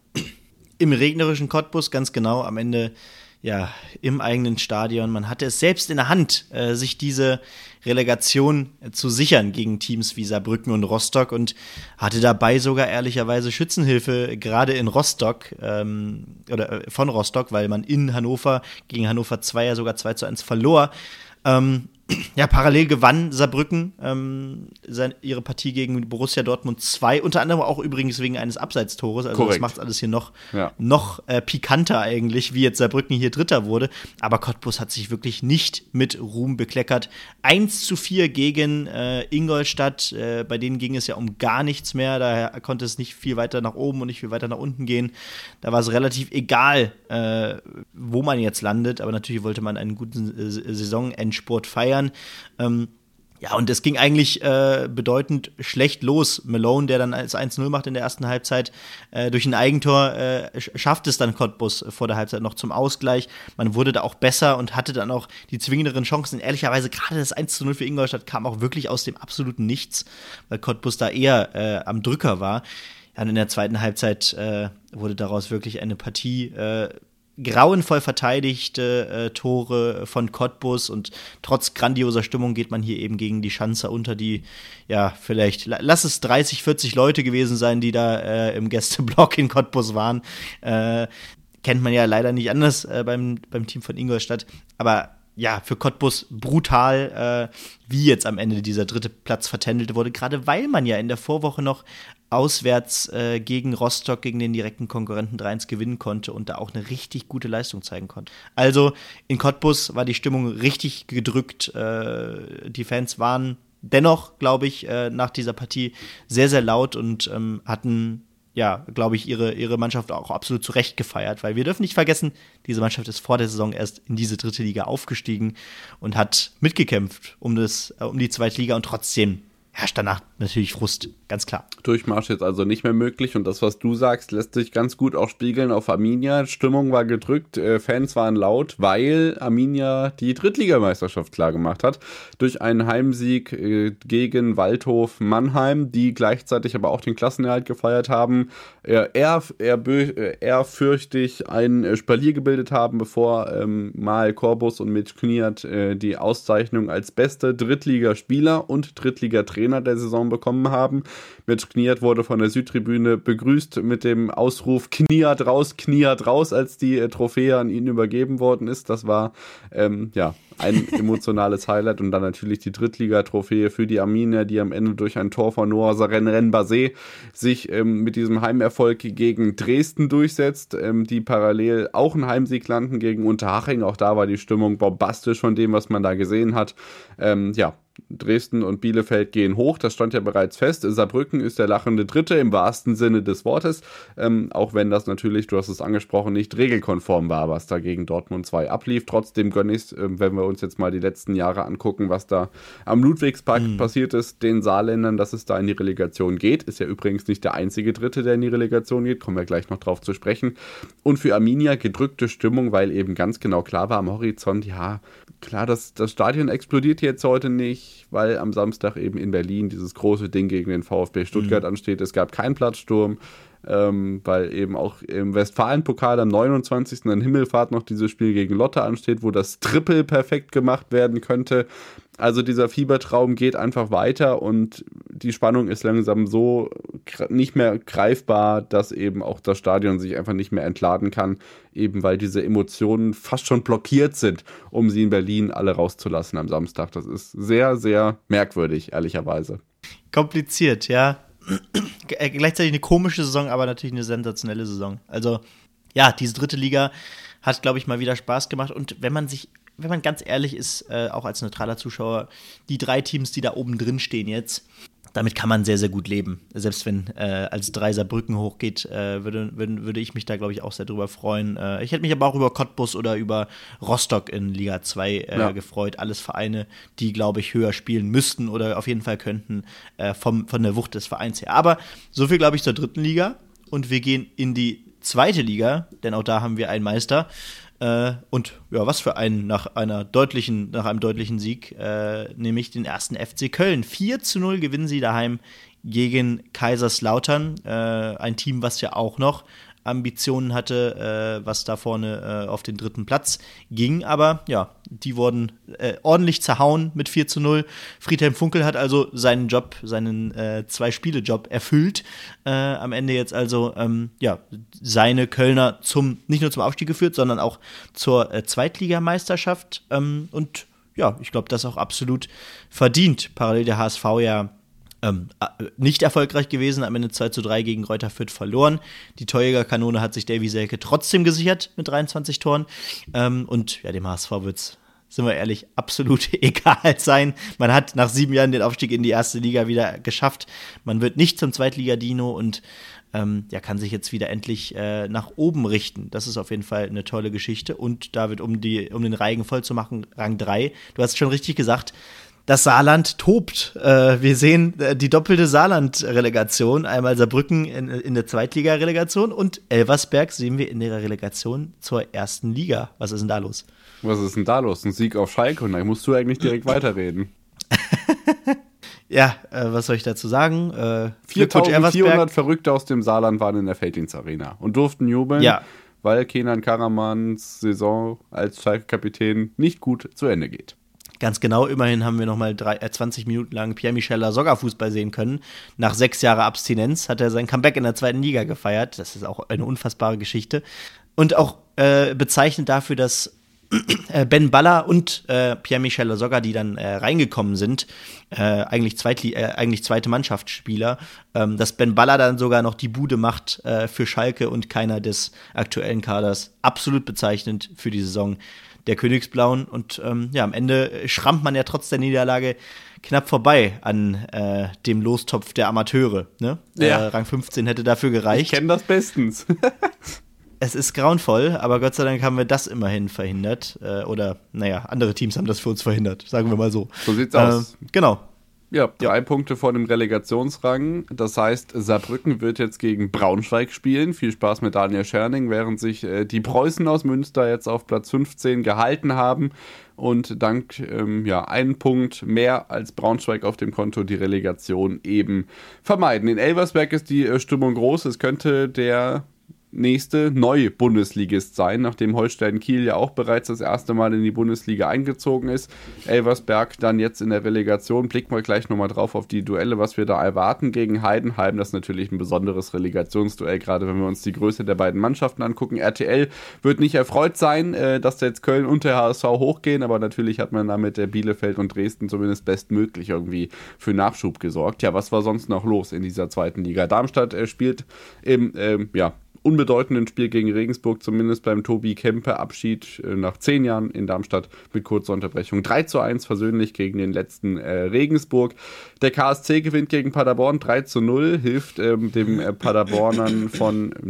S1: Im regnerischen Cottbus, ganz genau. Am Ende, ja, im eigenen Stadion. Man hatte es selbst in der Hand, äh, sich diese Relegation äh, zu sichern gegen Teams wie Saarbrücken und Rostock und hatte dabei sogar ehrlicherweise Schützenhilfe, gerade in Rostock, ähm, oder äh, von Rostock, weil man in Hannover gegen Hannover zwei ja sogar zwei zu eins verlor. Ähm, ja, parallel gewann Saarbrücken ähm, seine, ihre Partie gegen Borussia Dortmund zwei, unter anderem auch übrigens wegen eines Abseitstores, also
S2: Korrekt.
S1: Das macht alles hier noch,
S2: ja.
S1: noch äh, pikanter eigentlich, wie jetzt Saarbrücken hier Dritter wurde, aber Cottbus hat sich wirklich nicht mit Ruhm bekleckert. eins zu vier gegen äh, Ingolstadt, äh, bei denen ging es ja um gar nichts mehr, daher konnte es nicht viel weiter nach oben und nicht viel weiter nach unten gehen, da war es relativ egal, äh, wo man jetzt landet, aber natürlich wollte man einen guten äh, Saisonendspurt feiern. Ähm, ja, und es ging eigentlich äh, bedeutend schlecht los. Malone, der dann als eins null macht in der ersten Halbzeit, äh, durch ein Eigentor äh, schafft es dann Cottbus vor der Halbzeit noch zum Ausgleich. Man wurde da auch besser und hatte dann auch die zwingenderen Chancen. Ehrlicherweise, gerade das eins zu null für Ingolstadt kam auch wirklich aus dem absoluten Nichts, weil Cottbus da eher äh, am Drücker war. Ja, und in der zweiten Halbzeit äh, wurde daraus wirklich eine Partie äh, grauenvoll verteidigte äh, Tore von Cottbus und trotz grandioser Stimmung geht man hier eben gegen die Schanzer unter, die, ja, vielleicht, lass es dreißig, vierzig Leute gewesen sein, die da äh, im Gästeblock in Cottbus waren. Äh, kennt man ja leider nicht anders äh, beim, beim Team von Ingolstadt, aber ja, für Cottbus brutal, äh, wie jetzt am Ende dieser dritte Platz vertändelt wurde, gerade weil man ja in der Vorwoche noch auswärts äh, gegen Rostock, gegen den direkten Konkurrenten drei eins gewinnen konnte und da auch eine richtig gute Leistung zeigen konnte. Also in Cottbus war die Stimmung richtig gedrückt. Äh, die Fans waren dennoch, glaube ich, äh, nach dieser Partie sehr, sehr laut und ähm, hatten, ja, glaube ich, ihre, ihre Mannschaft auch absolut zu Recht gefeiert, weil wir dürfen nicht vergessen, diese Mannschaft ist vor der Saison erst in diese dritte Liga aufgestiegen und hat mitgekämpft um, das, äh, um die zweite Liga und trotzdem herrscht danach natürlich Frust, ganz klar.
S2: Durchmarsch jetzt also nicht mehr möglich und das, was du sagst, lässt sich ganz gut auch spiegeln auf Arminia. Stimmung war gedrückt, äh, Fans waren laut, weil Arminia die Drittligameisterschaft klar gemacht hat. Durch einen Heimsieg äh, gegen Waldhof Mannheim, die gleichzeitig aber auch den Klassenerhalt gefeiert haben, äh, eher, eher, bö- ehrfürchtig ein äh, Spalier gebildet haben, bevor ähm, Mal Corbus und Mitch Kniat äh, die Auszeichnung als beste Drittligaspieler und Drittligatrainer der Saison bekommen haben. Mitch Kniat wurde von der Südtribüne begrüßt mit dem Ausruf Kniat raus, Kniat raus, als die äh, Trophäe an ihn übergeben worden ist. Das war ähm, ja ein emotionales Highlight und dann natürlich die Drittliga-Trophäe für die Arminia, die am Ende durch ein Tor von Noah Saren-Renbase sich ähm, mit diesem Heimerfolg gegen Dresden durchsetzt, ähm, die parallel auch einen Heimsieg landen gegen Unterhaching. Auch da war die Stimmung bombastisch von dem, was man da gesehen hat. Ähm, ja, Dresden und Bielefeld gehen hoch, das stand ja bereits fest. Saarbrücken ist der lachende Dritte im wahrsten Sinne des Wortes, ähm, auch wenn das natürlich, du hast es angesprochen, nicht regelkonform war, was da gegen Dortmund zwei ablief. Trotzdem gönne ich es, äh, wenn wir uns jetzt mal die letzten Jahre angucken, was da am Ludwigspark mhm. passiert ist, den Saarländern, dass es da in die Relegation geht. Ist ja übrigens nicht der einzige Dritte, der in die Relegation geht, kommen wir gleich noch drauf zu sprechen. Und für Arminia gedrückte Stimmung, weil eben ganz genau klar war am Horizont, ja, klar, das, das Stadion explodiert jetzt heute nicht, weil am Samstag eben in Berlin dieses große Ding gegen den VfB Stuttgart mhm. ansteht. Es gab keinen Platzsturm. ähm, weil eben auch im Westfalen-Pokal am neunundzwanzigsten an Himmelfahrt noch dieses Spiel gegen Lotte ansteht, wo das Triple perfekt gemacht werden könnte. Also dieser Fiebertraum geht einfach weiter und die Spannung ist langsam so nicht mehr greifbar, dass eben auch das Stadion sich einfach nicht mehr entladen kann, eben weil diese Emotionen fast schon blockiert sind, um sie in Berlin alle rauszulassen am Samstag. Das ist sehr, sehr merkwürdig, ehrlicherweise.
S1: Kompliziert, ja. Gleichzeitig eine komische Saison, aber natürlich eine sensationelle Saison. Also ja, diese dritte Liga hat, glaube ich, mal wieder Spaß gemacht und wenn man sich wenn man ganz ehrlich ist, äh, auch als neutraler Zuschauer, die drei Teams, die da oben drin stehen jetzt, damit kann man sehr, sehr gut leben. Selbst wenn äh, als drei Saarbrücken hochgeht, äh, würde, würde, würde ich mich da, glaube ich, auch sehr drüber freuen. Äh, ich hätte mich aber auch über Cottbus oder über Rostock in Liga zwei äh, ja. gefreut. Alles Vereine, die, glaube ich, höher spielen müssten oder auf jeden Fall könnten äh, vom, von der Wucht des Vereins her. Aber so viel, glaube ich, zur dritten Liga. Und wir gehen in die zweite Liga, denn auch da haben wir einen Meister. Äh, und ja, was für einen nach einer deutlichen, nach einem deutlichen Sieg, äh, nämlich den ersten F C Köln. vier zu null gewinnen sie daheim gegen Kaiserslautern. Äh, ein Team, was ja auch noch Ambitionen hatte, äh, was da vorne äh, auf den dritten Platz ging. Aber ja, die wurden äh, ordentlich zerhauen mit vier zu null. Friedhelm Funkel hat also seinen Job, seinen äh, Zwei-Spiele-Job erfüllt. Äh, am Ende jetzt also ähm, ja, seine Kölner zum nicht nur zum Aufstieg geführt, sondern auch zur äh, Zweitligameisterschaft. Ähm, und ja, ich glaube, das auch absolut verdient. Parallel der H S V ja Ähm, nicht erfolgreich gewesen, am Ende zwei zu drei gegen Greuther Fürth verloren. Die Torjägerkanone hat sich Davy Selke trotzdem gesichert mit dreiundzwanzig Toren. Ähm, und ja, dem H S V wird's, sind wir ehrlich, absolut egal sein. Man hat nach sieben Jahren den Aufstieg in die erste Liga wieder geschafft. Man wird nicht zum Zweitliga-Dino und ähm, ja, kann sich jetzt wieder endlich äh, nach oben richten. Das ist auf jeden Fall eine tolle Geschichte. Und David, um, die, um den Reigen voll zu machen, Rang drei. Du hast schon richtig gesagt, das Saarland tobt. Äh, wir sehen äh, die doppelte Saarland-Relegation. Einmal Saarbrücken in, in der Zweitliga-Relegation und Elversberg sehen wir in der Relegation zur ersten Liga. Was ist denn da los?
S2: Was ist denn da los? Ein Sieg auf Schalke und dann musst du eigentlich direkt weiterreden.
S1: Ja, äh, was soll ich dazu sagen? Äh,
S2: viertausendvierhundert Verrückte aus dem Saarland waren in der Felddienst-Arena und durften jubeln,
S1: ja.
S2: weil Kenan Karaman's Saison als Schalke-Kapitän nicht gut zu Ende geht.
S1: Ganz genau, immerhin haben wir nochmal äh, zwanzig Minuten lang Pierre-Michel Lasogga Fußball sehen können. Nach sechs Jahren Abstinenz hat er sein Comeback in der zweiten Liga gefeiert. Das ist auch eine unfassbare Geschichte. Und auch äh, bezeichnend dafür, dass äh, Ben Baller und äh, Pierre-Michel Lasogga, die dann äh, reingekommen sind, äh, eigentlich, Zweitli- äh, eigentlich zweite Mannschaftsspieler, ähm, dass Ben Baller dann sogar noch die Bude macht äh, für Schalke und keiner des aktuellen Kaders. Absolut bezeichnend für die Saison der Königsblauen und ähm, ja, am Ende schrammt man ja trotz der Niederlage knapp vorbei an äh, dem Lostopf der Amateure. Ne? Ja. Äh, Rang fünfzehn hätte dafür gereicht.
S2: Ich kenne das bestens.
S1: Es ist grauenvoll, aber Gott sei Dank haben wir das immerhin verhindert. Äh, oder, naja, andere Teams haben das für uns verhindert, sagen wir mal so.
S2: So sieht's aus.
S1: Äh, genau.
S2: Ja, drei ja. Punkte vor dem Relegationsrang. Das heißt, Saarbrücken wird jetzt gegen Braunschweig spielen. Viel Spaß mit Daniel Scherning, während sich äh, die Preußen aus Münster jetzt auf Platz fünfzehn gehalten haben und dank ähm, ja, einen Punkt mehr als Braunschweig auf dem Konto die Relegation eben vermeiden. In Elversberg ist die äh, Stimmung groß. Es könnte der nächste neue Bundesligist sein, nachdem Holstein Kiel ja auch bereits das erste Mal in die Bundesliga eingezogen ist. Elversberg dann jetzt in der Relegation. Blicken wir gleich nochmal drauf auf die Duelle, was wir da erwarten gegen Heidenheim. Das ist natürlich ein besonderes Relegationsduell, gerade wenn wir uns die Größe der beiden Mannschaften angucken. R T L wird nicht erfreut sein, dass da jetzt Köln und der H S V hochgehen, aber natürlich hat man da mit der Bielefeld und Dresden zumindest bestmöglich irgendwie für Nachschub gesorgt. Ja, was war sonst noch los in dieser zweiten Liga? Darmstadt äh, spielt im, ähm, ja, unbedeutenden Spiel gegen Regensburg, zumindest beim Tobi Kempe Abschied äh, nach zehn Jahren in Darmstadt mit kurzer Unterbrechung. drei zu eins versöhnlich gegen den letzten äh, Regensburg. Der K S C gewinnt gegen Paderborn drei zu null, hilft ähm, dem äh, Paderbornern von noch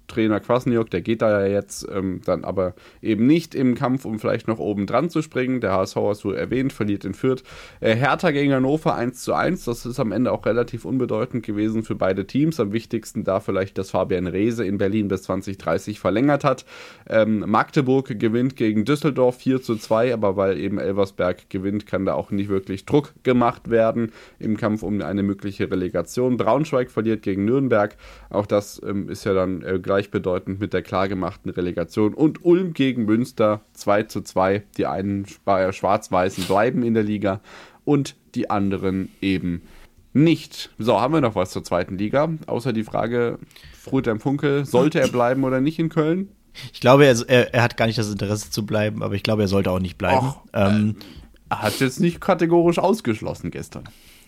S2: Trainer Kwasniok, der geht da ja jetzt ähm, dann aber eben nicht im Kampf, um vielleicht noch oben dran zu springen. Der H S V hast du erwähnt, verliert in Fürth. Äh, Hertha gegen Hannover eins zu eins, das ist am Ende auch relativ unbedeutend gewesen für beide Teams. Am wichtigsten da vielleicht, dass Fabian Reese in Berlin bis zwanzig dreißig verlängert hat. Ähm, Magdeburg gewinnt gegen Düsseldorf vier zu zwei, aber weil eben Elversberg gewinnt, kann da auch nicht wirklich Druck gemacht werden im Kampf um eine mögliche Relegation. Braunschweig verliert gegen Nürnberg, auch das ähm, ist ja dann äh, gleichbedeutend mit der klar gemachten Relegation. Und Ulm gegen Münster zwei zu zwei, die einen Schwarz-Weißen bleiben in der Liga und die anderen eben nicht. So, haben wir noch was zur zweiten Liga? Außer die Frage, Friedhelm Funkel, sollte er bleiben oder nicht in Köln?
S1: Ich glaube, er, er, er hat gar nicht das Interesse zu bleiben, aber ich glaube, er sollte auch nicht bleiben.
S2: Och,
S1: ähm,
S2: äh, er hat jetzt nicht kategorisch ausgeschlossen gestern.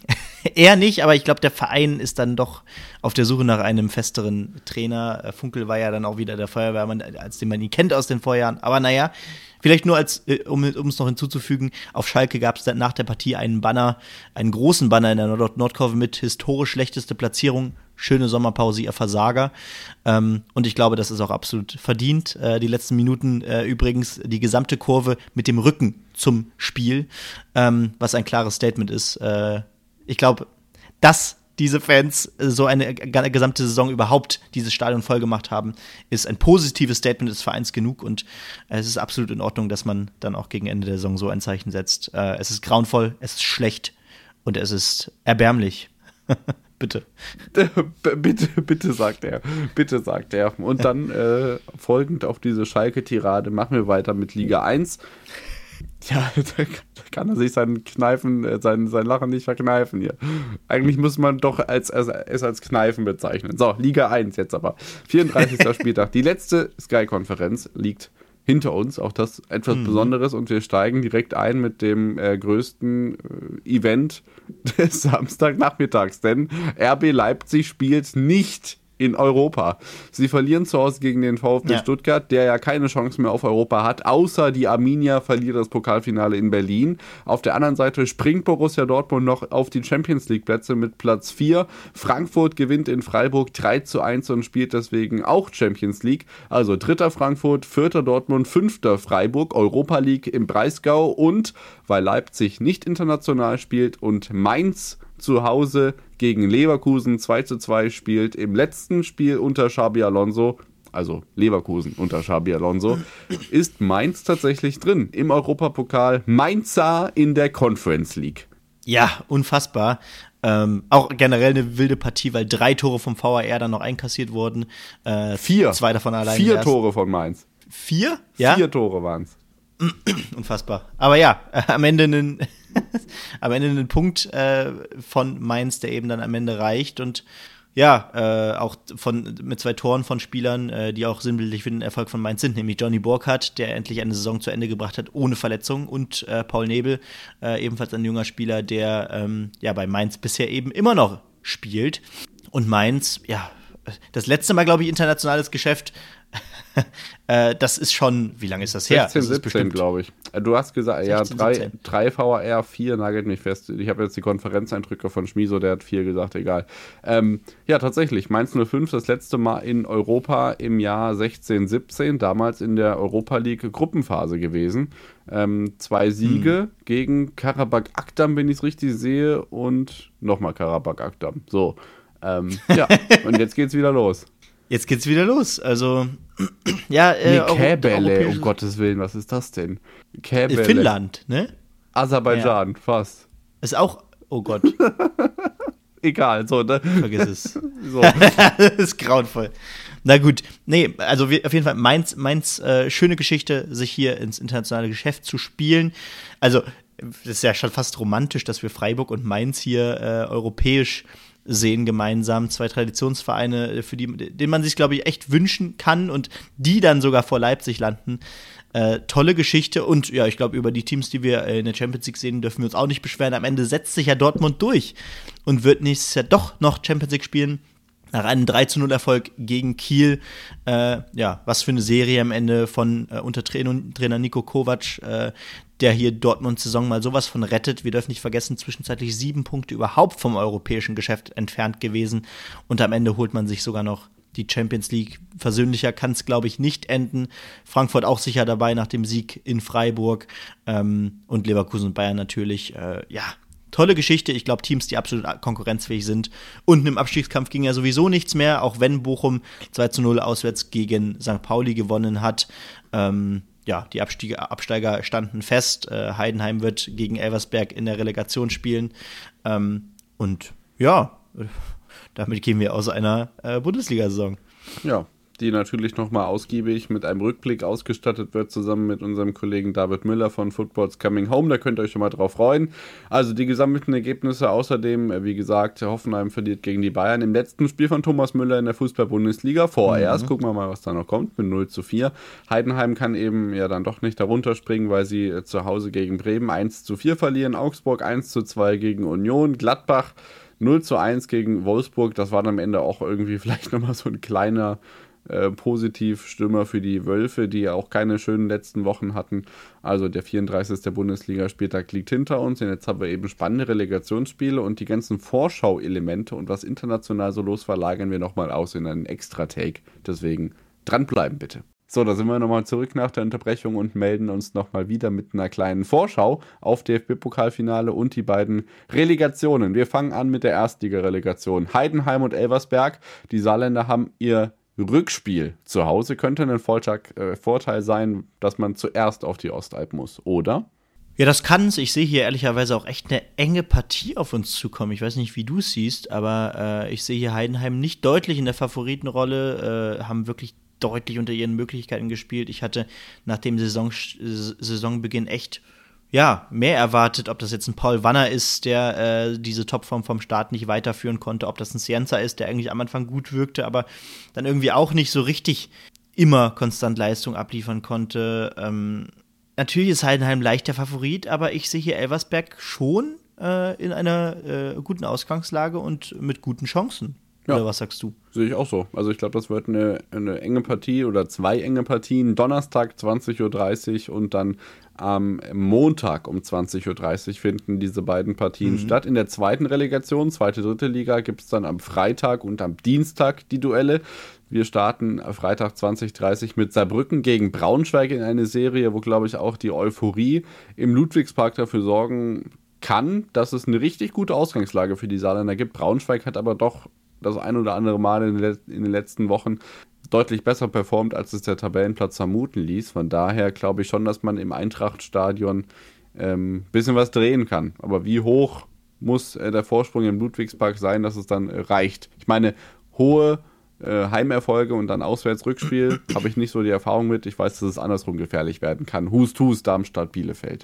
S1: Er nicht, aber ich glaube, der Verein ist dann doch auf der Suche nach einem festeren Trainer. Funkel war ja dann auch wieder der Feuerwehrmann, als den man ihn kennt aus den Vorjahren. Aber naja, vielleicht nur als, um, um es noch hinzuzufügen, auf Schalke gab es dann nach der Partie einen Banner, einen großen Banner in der Nord- Nordkurve mit historisch schlechteste Platzierung, schöne Sommerpause, ihr Versager. Ähm, und ich glaube, das ist auch absolut verdient. Äh, die letzten Minuten äh, übrigens die gesamte Kurve mit dem Rücken zum Spiel, ähm, was ein klares Statement ist. Äh, ich glaube, dass diese Fans so eine g- gesamte Saison überhaupt dieses Stadion voll gemacht haben, ist ein positives Statement des Vereins genug und es ist absolut in Ordnung, dass man dann auch gegen Ende der Saison so ein Zeichen setzt. Äh, es ist grauenvoll, es ist schlecht und es ist erbärmlich. Bitte.
S2: bitte, bitte, sagt er. Bitte, sagt er. Und dann äh, folgend auf diese Schalke-Tirade machen wir weiter mit Liga eins. Ja, da kann er sich seinen Kneifen, sein, sein Lachen nicht verkneifen hier. Eigentlich muss man doch als, als, es als Kneifen bezeichnen. So, Liga eins jetzt aber. vierunddreißigster Spieltag. Die letzte Sky-Konferenz liegt hinter uns, auch das etwas mhm. Besonderes, und wir steigen direkt ein mit dem äh, größten äh, Event des Samstagnachmittags, denn R B Leipzig spielt nicht in Europa. Sie verlieren zu Hause gegen den VfB ja. Stuttgart, der ja keine Chance mehr auf Europa hat, außer die Arminia verliert das Pokalfinale in Berlin. Auf der anderen Seite springt Borussia Dortmund noch auf die Champions-League-Plätze mit Platz vier. Frankfurt gewinnt in Freiburg drei zu eins und spielt deswegen auch Champions League. Also dritter Frankfurt, vierter Dortmund, fünfter Freiburg, Europa League im Breisgau, und weil Leipzig nicht international spielt und Mainz zu Hause gegen Leverkusen zwei zu zwei spielt, im letzten Spiel unter Xabi Alonso, also Leverkusen unter Xabi Alonso, ist Mainz tatsächlich drin im Europapokal. Mainzer in der Conference League.
S1: Ja, unfassbar. Ähm, auch generell eine wilde Partie, weil drei Tore vom V A R dann noch einkassiert wurden. Äh,
S2: Vier.
S1: Zwei davon allein.
S2: Vier
S1: erst.
S2: Tore von Mainz.
S1: Vier? Ja.
S2: Vier Tore waren es.
S1: Unfassbar. Aber ja, äh, am Ende einen am Ende einen Punkt äh, von Mainz, der eben dann am Ende reicht, und ja, äh, auch von mit zwei Toren von Spielern, äh, die auch sinnbildlich für den Erfolg von Mainz sind, nämlich Johnny Burkhardt, der endlich eine Saison zu Ende gebracht hat ohne Verletzung, und äh, Paul Nebel, äh, ebenfalls ein junger Spieler, der ähm, ja bei Mainz bisher eben immer noch spielt. Und Mainz, ja, das letzte Mal, glaube ich, internationales Geschäft. äh, das ist schon, wie lange ist das her?
S2: sechzehn, siebzehn, glaube ich. Du hast gesagt, sechzehn, ja, drei, drei V A R, vier, nagelt mich fest. Ich habe jetzt die Konferenzeindrücke von Schmieso, der hat vier gesagt, egal. Ähm, ja, tatsächlich, Mainz null fünf, das letzte Mal in Europa im Jahr sechzehn, siebzehn, damals in der Europa League Gruppenphase gewesen. Ähm, zwei Siege hm. gegen Karabakh Akdam, wenn ich es richtig sehe, und nochmal Karabakh Akdam. So, ähm, ja, und jetzt geht's wieder los.
S1: Jetzt geht's wieder los. Also, ja, äh,
S2: nee, Käbele, um Gottes Willen, was ist das denn? Käbele.
S1: Finnland, ne?
S2: Aserbaidschan, ja. Fast.
S1: Ist auch, oh Gott.
S2: Egal, so, ne?
S1: Vergiss es. So. Das ist grauenvoll. Na gut, nee, also wir, auf jeden Fall Mainz, Mainz äh, schöne Geschichte, sich hier ins internationale Geschäft zu spielen. Also, das ist ja schon fast romantisch, dass wir Freiburg und Mainz hier äh, europäisch sehen gemeinsam, zwei Traditionsvereine, für die, denen man sich, glaube ich, echt wünschen kann und die dann sogar vor Leipzig landen. Äh, tolle Geschichte, und ja, ich glaube, über die Teams, die wir in der Champions League sehen, dürfen wir uns auch nicht beschweren. Am Ende setzt sich ja Dortmund durch und wird nächstes Jahr doch noch Champions League spielen. Nach einem drei zu null Erfolg gegen Kiel. Äh, ja, was für eine Serie am Ende von äh, unter Trainer, Trainer Niko Kovac, äh, der hier Dortmunds Saison mal sowas von rettet. Wir dürfen nicht vergessen, zwischenzeitlich sieben Punkte überhaupt vom europäischen Geschäft entfernt gewesen. Und am Ende holt man sich sogar noch die Champions League. Versöhnlicher kann es, glaube ich, nicht enden. Frankfurt auch sicher dabei nach dem Sieg in Freiburg. Ähm, und Leverkusen und Bayern natürlich. Äh, ja, tolle Geschichte. Ich glaube, Teams, die absolut konkurrenzfähig sind. Und im Abstiegskampf ging ja sowieso nichts mehr, auch wenn Bochum zwei zu null auswärts gegen Sankt Pauli gewonnen hat. Ähm, ja, die Abstiege, Absteiger standen fest. Äh, Heidenheim wird gegen Elversberg in der Relegation spielen. Ähm, und ja, damit gehen wir aus einer äh, Bundesliga-Saison.
S2: Ja, die natürlich nochmal ausgiebig mit einem Rückblick ausgestattet wird, zusammen mit unserem Kollegen David Müller von Football's Coming Home. Da könnt ihr euch schon mal drauf freuen. Also die gesammelten Ergebnisse außerdem, wie gesagt, Hoffenheim verliert gegen die Bayern im letzten Spiel von Thomas Müller in der Fußball-Bundesliga. Vorerst, mhm. gucken wir mal, was da noch kommt, mit null zu vier. Heidenheim kann eben ja dann doch nicht darunter springen, weil sie zu Hause gegen Bremen eins zu vier verlieren. Augsburg eins zu zwei gegen Union. Gladbach null zu eins gegen Wolfsburg. Das war dann am Ende auch irgendwie vielleicht nochmal so ein kleiner Äh, Positivstimmer für die Wölfe, die ja auch keine schönen letzten Wochen hatten. Also der vierunddreißigste Bundesligaspieltag liegt hinter uns und jetzt haben wir eben spannende Relegationsspiele und die ganzen Vorschau-Elemente und was international so los war, lagern wir nochmal aus in einen Extra-Take. Deswegen dranbleiben bitte. So, da sind wir nochmal zurück nach der Unterbrechung und melden uns nochmal wieder mit einer kleinen Vorschau auf D F B-Pokalfinale und die beiden Relegationen. Wir fangen an mit der Erstliga-Relegation. Heidenheim und Elversberg. Die Saarländer haben ihr Rückspiel zu Hause. Könnte ein Vorteil sein, dass man zuerst auf die Ostalb muss, oder?
S1: Ja, das kann's. Ich sehe hier ehrlicherweise auch echt eine enge Partie auf uns zukommen. Ich weiß nicht, wie du es siehst, aber äh, ich sehe hier Heidenheim nicht deutlich in der Favoritenrolle, äh, haben wirklich deutlich unter ihren Möglichkeiten gespielt. Ich hatte nach dem Saison, Saisonbeginn echt ja, mehr erwartet, ob das jetzt ein Paul Wanner ist, der äh, diese Topform vom Start nicht weiterführen konnte, ob das ein Cienza ist, der eigentlich am Anfang gut wirkte, aber dann irgendwie auch nicht so richtig immer konstant Leistung abliefern konnte. Ähm, natürlich ist Heidenheim leicht der Favorit, aber ich sehe hier Elversberg schon äh, in einer äh, guten Ausgangslage und mit guten Chancen. Ja. Oder was sagst du?
S2: Sehe ich auch so. Also ich glaube, das wird eine, eine enge Partie oder zwei enge Partien. Donnerstag zwanzig Uhr dreißig und dann am Montag um zwanzig Uhr dreißig finden diese beiden Partien mhm. statt. In der zweiten Relegation, zweite, dritte Liga, gibt es dann am Freitag und am Dienstag die Duelle. Wir starten Freitag zwanzig Uhr dreißig mit Saarbrücken gegen Braunschweig in eine Serie, wo, glaube ich, auch die Euphorie im Ludwigspark dafür sorgen kann, dass es eine richtig gute Ausgangslage für die Saarländer gibt. Braunschweig hat aber doch das ein oder andere Mal in den letzten Wochen deutlich besser performt, als es der Tabellenplatz vermuten ließ. Von daher glaube ich schon, dass man im Eintrachtstadion ein ähm, bisschen was drehen kann. Aber wie hoch muss äh, der Vorsprung im Ludwigspark sein, dass es dann äh, reicht? Ich meine, hohe äh, Heimerfolge und dann Auswärtsrückspiel habe ich nicht so die Erfahrung mit. Ich weiß, dass es andersrum gefährlich werden kann. Hust, Hust, Darmstadt, Bielefeld.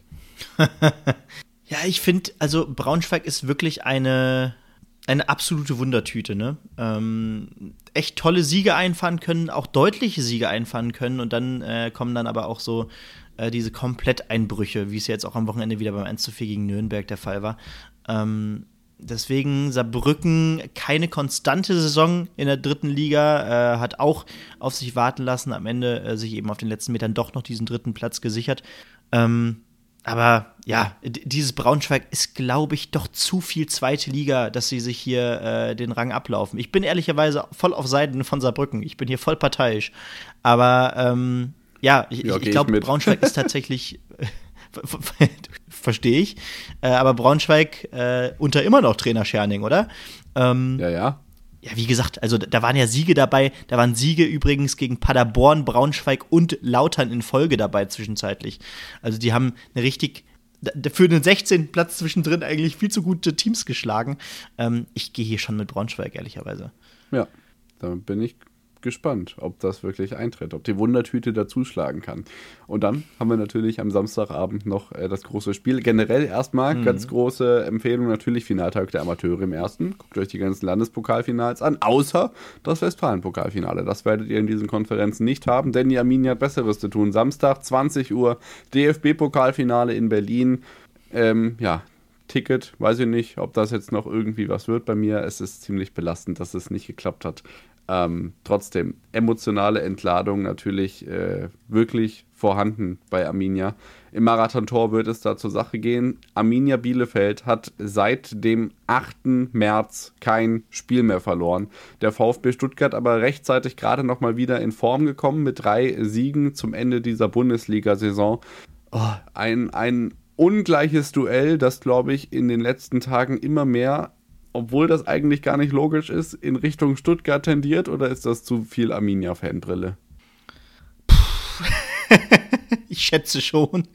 S1: Ja, ich finde, also Braunschweig ist wirklich eine Eine absolute Wundertüte, ne? Ähm, echt tolle Siege einfahren können, auch deutliche Siege einfahren können und dann äh, kommen dann aber auch so äh, diese Kompletteinbrüche, wie es jetzt auch am Wochenende wieder beim eins zu vier gegen Nürnberg der Fall war. Ähm, deswegen Saarbrücken keine konstante Saison in der dritten Liga, äh, hat auch auf sich warten lassen, am Ende äh, sich eben auf den letzten Metern doch noch diesen dritten Platz gesichert. Ähm, Aber ja, d- dieses Braunschweig ist, glaube ich, doch zu viel zweite Liga, dass sie sich hier äh, den Rang ablaufen. Ich bin ehrlicherweise voll auf Seiten von Saarbrücken. Ich bin hier voll parteiisch. Aber ähm, ja, ich,
S2: ja,
S1: ich, ich glaube, Braunschweig ist tatsächlich, verstehe ich, äh, aber Braunschweig äh, unter immer noch Trainer Scherning, oder? Ähm,
S2: ja, ja.
S1: Ja, wie gesagt, also da waren ja Siege dabei. Da waren Siege übrigens gegen Paderborn, Braunschweig und Lautern in Folge dabei zwischenzeitlich. Also die haben eine richtig, für den sechzehnten Platz zwischendrin eigentlich viel zu gute Teams geschlagen. Ähm, ich gehe hier schon mit Braunschweig, ehrlicherweise.
S2: Ja, da bin ich gespannt, ob das wirklich eintritt, ob die Wundertüte dazuschlagen kann. Und dann haben wir natürlich am Samstagabend noch äh, das große Spiel. Generell erstmal mhm. ganz große Empfehlung, natürlich Finaltag der Amateure im ersten. Guckt euch die ganzen Landespokalfinals an, außer das Westfalen-Pokalfinale. Das werdet ihr in diesen Konferenzen nicht haben, denn die Arminia hat Besseres zu tun. Samstag, zwanzig Uhr, D F B-Pokalfinale in Berlin. Ähm, ja, Ticket, weiß ich nicht, ob das jetzt noch irgendwie was wird bei mir. Es ist ziemlich belastend, dass es nicht geklappt hat. Ähm, trotzdem, emotionale Entladung natürlich äh, wirklich vorhanden bei Arminia. Im Marathontor wird es da zur Sache gehen. Arminia Bielefeld hat seit dem achten März kein Spiel mehr verloren. Der VfB Stuttgart aber rechtzeitig gerade noch mal wieder in Form gekommen mit drei Siegen zum Ende dieser Bundesliga-Saison. Oh, ein, ein ungleiches Duell, das, glaube ich, in den letzten Tagen immer mehr, obwohl das eigentlich gar nicht logisch ist, in Richtung Stuttgart tendiert, oder ist das zu viel Arminia-Fanbrille?
S1: Ich schätze schon.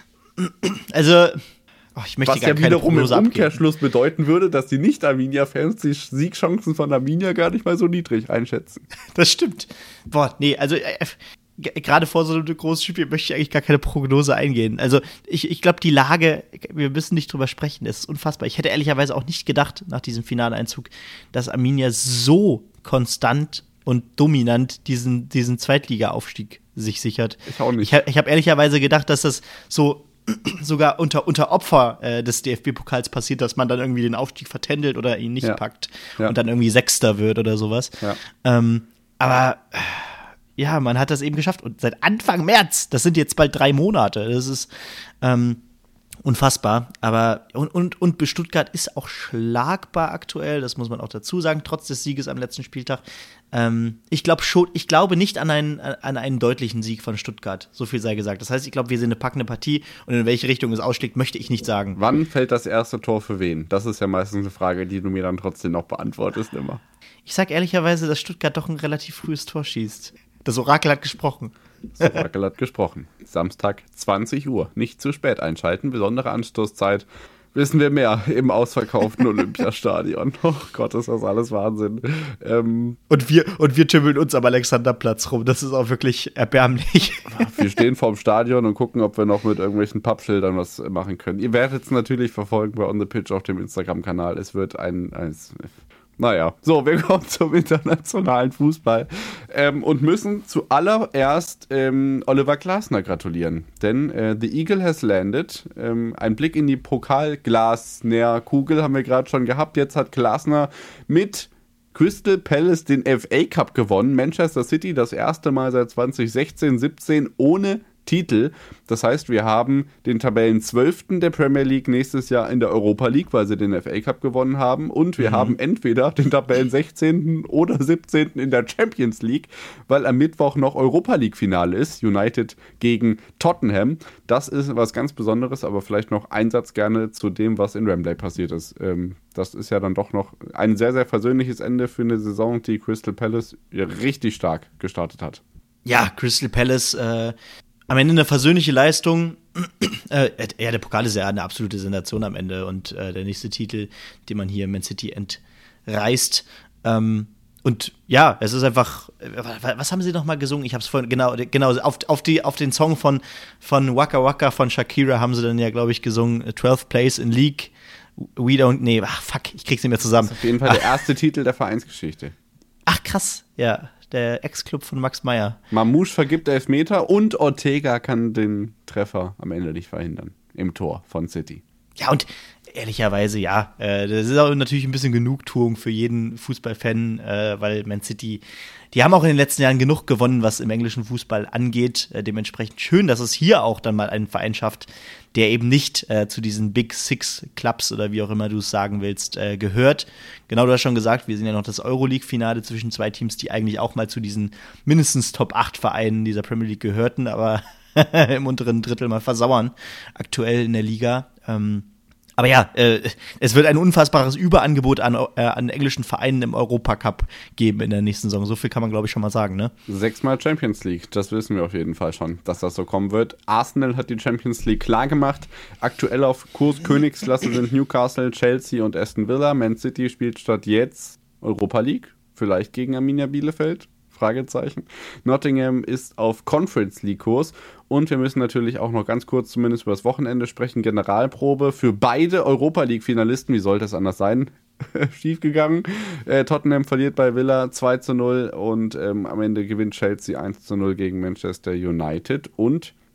S1: Also, oh, ich möchte
S2: was
S1: gar
S2: ja
S1: keine
S2: wiederum im
S1: Prognose
S2: Umkehrschluss abgeben. Bedeuten würde, dass die Nicht-Arminia-Fans die Siegchancen von Arminia gar nicht mal so niedrig einschätzen.
S1: Das stimmt. Boah, nee, also äh, g- gerade vor so einem großen Spiel möchte ich eigentlich gar keine Prognose eingehen. Also ich, ich glaube, die Lage, wir müssen nicht drüber sprechen, das ist unfassbar. Ich hätte ehrlicherweise auch nicht gedacht, nach diesem Finaleinzug, dass Arminia so konstant und dominant diesen, diesen Zweitliga-Aufstieg sich sichert.
S2: Ich auch nicht.
S1: Ich, ich habe ehrlicherweise gedacht, dass das so sogar unter, unter Opfer äh, des D F B-Pokals passiert, dass man dann irgendwie den Aufstieg vertändelt oder ihn nicht
S2: ja.
S1: packt
S2: ja.
S1: und dann irgendwie Sechster wird oder sowas.
S2: Ja.
S1: Ähm, aber äh, ja, man hat das eben geschafft. Und seit Anfang März, das sind jetzt bald drei Monate, das ist ähm, unfassbar. Aber und, und, und Stuttgart ist auch schlagbar aktuell, das muss man auch dazu sagen, trotz des Sieges am letzten Spieltag. Ähm, ich glaube schon, ich glaube nicht an einen, an einen deutlichen Sieg von Stuttgart, so viel sei gesagt. Das heißt, ich glaube, wir sind eine packende Partie und in welche Richtung es ausschlägt, möchte ich nicht sagen.
S2: Wann fällt das erste Tor für wen? Das ist ja meistens eine Frage, die du mir dann trotzdem noch beantwortest immer.
S1: Ich sag ehrlicherweise, dass Stuttgart doch ein relativ frühes Tor schießt. Das Orakel hat gesprochen.
S2: Das Orakel hat gesprochen. Samstag zwanzig Uhr. Nicht zu spät einschalten. Besondere Anstoßzeit. Wissen wir mehr im ausverkauften Olympiastadion. Oh Gott, ist das alles Wahnsinn. Ähm,
S1: und, wir, und wir tümmeln uns am Alexanderplatz rum. Das ist auch wirklich erbärmlich.
S2: Wir stehen vorm Stadion und gucken, ob wir noch mit irgendwelchen Pappschildern was machen können. Ihr werdet es natürlich verfolgen bei On The Pitch auf dem Instagram-Kanal. Es wird ein... ein Naja, so, wir kommen zum internationalen Fußball ähm, und müssen zuallererst ähm, Oliver Glasner gratulieren. Denn äh, The Eagle has landed. Ähm, ein Blick in die Pokalglasner-Kugel haben wir gerade schon gehabt. Jetzt hat Glasner mit Crystal Palace den F A Cup gewonnen. Manchester City das erste Mal seit zwanzig sechzehn siebzehn ohne Titel. Das heißt, wir haben den Tabellenzwölften der Premier League nächstes Jahr in der Europa League, weil sie den F A Cup gewonnen haben. Und wir mhm. haben entweder den Tabellensechzehnten oder siebzehnten in der Champions League, weil am Mittwoch noch Europa League Finale ist. United gegen Tottenham. Das ist was ganz Besonderes, aber vielleicht noch ein Satz gerne zu dem, was in Wembley passiert ist. Ähm, das ist ja dann doch noch ein sehr, sehr versöhnliches Ende für eine Saison, die Crystal Palace richtig stark gestartet hat.
S1: Ja, Crystal Palace äh am Ende eine versöhnliche Leistung. Äh, ja, der Pokal ist ja eine absolute Sensation am Ende und äh, der nächste Titel, den man hier Man City entreißt. Ähm, und ja, es ist einfach, was haben sie noch mal gesungen? Ich habe es vorhin, genau, genau auf, auf, die, auf den Song von, von Waka Waka von Shakira haben sie dann ja, glaube ich, gesungen, twelfth Place in League. We don't, nee, ach fuck, ich krieg's nicht mehr zusammen.
S2: Das ist auf jeden Fall der erste Titel der Vereinsgeschichte.
S1: Ach krass, ja. Der Ex-Club von Max Meyer.
S2: Mamouche vergibt Elfmeter und Ortega kann den Treffer am Ende nicht verhindern. Im Tor von City.
S1: Ja, und ehrlicherweise, ja, äh, das ist auch natürlich ein bisschen Genugtuung für jeden Fußballfan, äh, weil Man City, die haben auch in den letzten Jahren genug gewonnen, was im englischen Fußball angeht. Äh, dementsprechend schön, dass es hier auch dann mal einen Verein schafft, der eben nicht äh, zu diesen Big Six Clubs oder wie auch immer du es sagen willst, äh, gehört. Genau, du hast schon gesagt, wir sind ja noch das Euroleague-Finale zwischen zwei Teams, die eigentlich auch mal zu diesen mindestens Top acht Vereinen dieser Premier League gehörten, aber im unteren Drittel mal versauern, aktuell in der Liga. Ähm, aber ja, äh, es wird ein unfassbares Überangebot an, äh, an englischen Vereinen im Europacup geben in der nächsten Saison. So viel kann man, glaube ich, schon mal sagen, ne?
S2: Sechsmal Champions League, das wissen wir auf jeden Fall schon, dass das so kommen wird. Arsenal hat die Champions League klar gemacht. Aktuell auf Kurs Königsklasse sind Newcastle, Chelsea und Aston Villa. Man City spielt statt jetzt Europa League, vielleicht gegen Arminia Bielefeld. Fragezeichen. Nottingham ist auf Conference League Kurs und wir müssen natürlich auch noch ganz kurz zumindest über das Wochenende sprechen. Generalprobe für beide Europa League Finalisten. Wie sollte es anders sein? Schiefgegangen. Äh, Tottenham verliert bei Villa zwei zu null und ähm, am Ende gewinnt Chelsea eins zu null gegen Manchester United und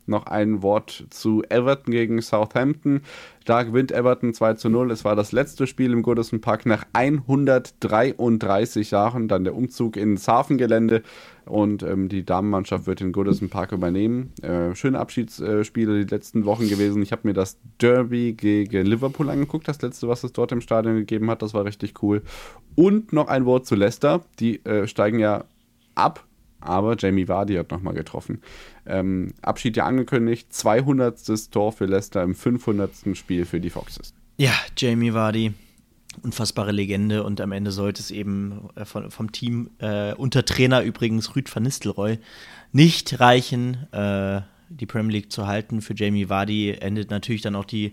S2: noch ein Wort zu Everton gegen Southampton. Da gewinnt Everton zwei zu null. Es war das letzte Spiel im Goodison Park nach hundertdreiunddreißig Jahren. Dann der Umzug ins Hafengelände und ähm, die Damenmannschaft wird den Goodison Park übernehmen. Äh, schöne Abschiedsspiele die letzten Wochen gewesen. Ich habe mir das Derby gegen Liverpool angeguckt, das letzte, was es dort im Stadion gegeben hat. Das war richtig cool. Und noch ein Wort zu Leicester. Die äh, steigen ja ab. Aber Jamie Vardy hat nochmal getroffen. Ähm, Abschied ja angekündigt. zweihundertstes Tor für Leicester im fünfhundertsten Spiel für die Foxes.
S1: Ja, Jamie Vardy, unfassbare Legende. Und am Ende sollte es eben äh, von, vom Team äh, unter Trainer übrigens Ruud van Nistelrooy nicht reichen, äh, die Premier League zu halten. Für Jamie Vardy endet natürlich dann auch die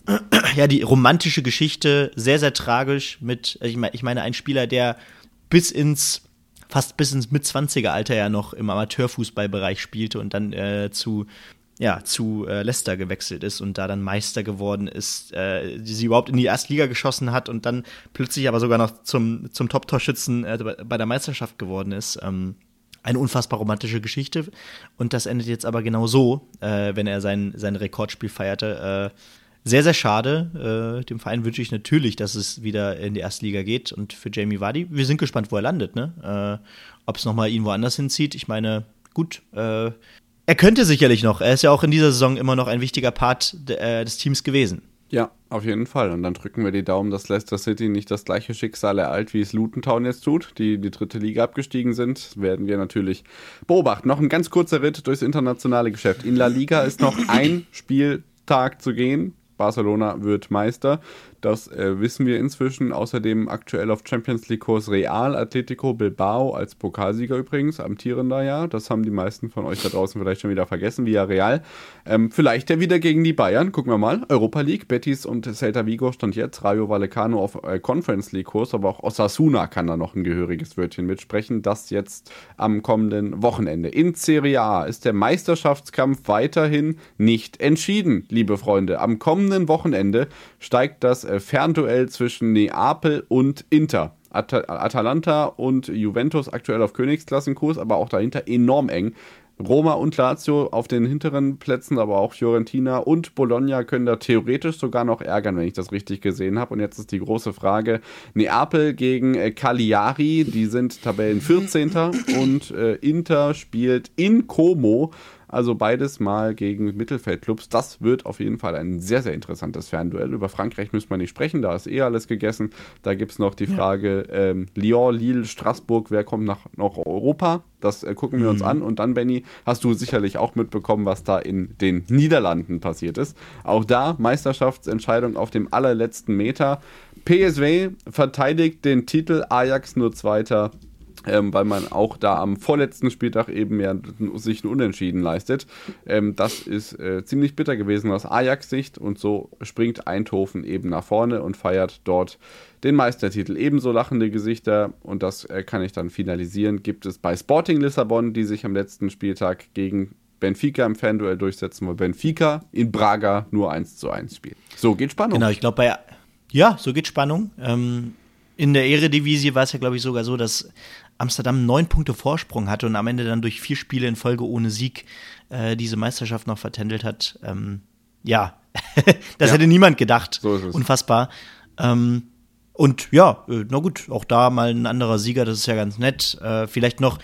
S1: ja, die romantische Geschichte sehr, sehr tragisch mit, ich meine, ich meine, ein Spieler, der bis ins fast bis ins Mitzwanziger-Alter ja noch im Amateurfußballbereich spielte und dann äh, zu, ja, zu äh, Leicester gewechselt ist und da dann Meister geworden ist, äh, die sie überhaupt in die erste Liga geschossen hat und dann plötzlich aber sogar noch zum, zum Top-Torschützen äh, bei der Meisterschaft geworden ist. Ähm, eine unfassbar romantische Geschichte. Und das endet jetzt aber genau so, äh, wenn er sein, sein Rekordspiel feierte. Äh, Sehr, sehr schade. Äh, dem Verein wünsche ich natürlich, dass es wieder in die erste Liga geht. Und für Jamie Vardy, wir sind gespannt, wo er landet. Ne? Äh, ob es nochmal ihn woanders hinzieht. Ich meine, gut, äh, er könnte sicherlich noch. Er ist ja auch in dieser Saison immer noch ein wichtiger Part de, äh, des Teams gewesen.
S2: Ja, auf jeden Fall. Und dann drücken wir die Daumen, dass Leicester City nicht das gleiche Schicksal ereilt, wie es Luton Town jetzt tut, die in die dritte Liga abgestiegen sind. Das werden wir natürlich beobachten. Noch ein ganz kurzer Ritt durchs internationale Geschäft. In La Liga ist noch ein Spieltag zu gehen. Barcelona wird Meister. Das äh, wissen wir inzwischen. Außerdem aktuell auf Champions League Kurs Real Atletico Bilbao als Pokalsieger übrigens, amtierender ja. Das haben die meisten von euch da draußen vielleicht schon wieder vergessen, via Real. Ähm, vielleicht ja wieder gegen die Bayern. Gucken wir mal. Europa League, Betis und Celta Vigo stand jetzt. Rayo Vallecano auf äh, Conference League Kurs, aber auch Osasuna kann da noch ein gehöriges Wörtchen mitsprechen. Das jetzt am kommenden Wochenende. In Serie A ist der Meisterschaftskampf weiterhin nicht entschieden, liebe Freunde. Am kommenden Wochenende steigt das Fernduell zwischen Neapel und Inter. At- Atalanta und Juventus aktuell auf Königsklassenkurs, aber auch dahinter enorm eng. Roma und Lazio auf den hinteren Plätzen, aber auch Fiorentina und Bologna können da theoretisch sogar noch ärgern, wenn ich das richtig gesehen habe. Und jetzt ist die große Frage, Neapel gegen äh, Cagliari, die sind Tabellen vierzehnter und äh, Inter spielt in Como. Also beides mal gegen Mittelfeldclubs. Das wird auf jeden Fall ein sehr, sehr interessantes Fernduell. Über Frankreich müssen wir nicht sprechen, da ist eh alles gegessen. Da gibt es noch die Frage ja. ähm, Lyon, Lille, Straßburg, wer kommt nach, nach Europa? Das äh, gucken wir mhm. uns an. Und dann, Benni, hast du sicherlich auch mitbekommen, was da in den Niederlanden passiert ist. Auch da Meisterschaftsentscheidung auf dem allerletzten Meter. P S V verteidigt den Titel, Ajax nur Zweiter. Ähm, weil man auch da am vorletzten Spieltag eben ja sich ein Unentschieden leistet. Ähm, das ist äh, ziemlich bitter gewesen aus Ajax-Sicht und so springt Eindhoven eben nach vorne und feiert dort den Meistertitel. Ebenso lachende Gesichter, und das äh, kann ich dann finalisieren, gibt es bei Sporting Lissabon, die sich am letzten Spieltag gegen Benfica im Fanduell durchsetzen, weil Benfica in Braga nur eins zu eins spielt. So geht Spannung.
S1: Genau, ich glaube bei, ja, so geht Spannung. Ähm, in der Eredivisie war es ja, glaube ich, sogar so, dass Amsterdam neun Punkte Vorsprung hatte und am Ende dann durch vier Spiele in Folge ohne Sieg äh, diese Meisterschaft noch vertändelt hat. Ähm, ja, das ja. hätte niemand gedacht.
S2: So ist es.
S1: Unfassbar. Ähm, und ja, äh, na gut, auch da mal ein anderer Sieger, das ist ja ganz nett. Äh, vielleicht noch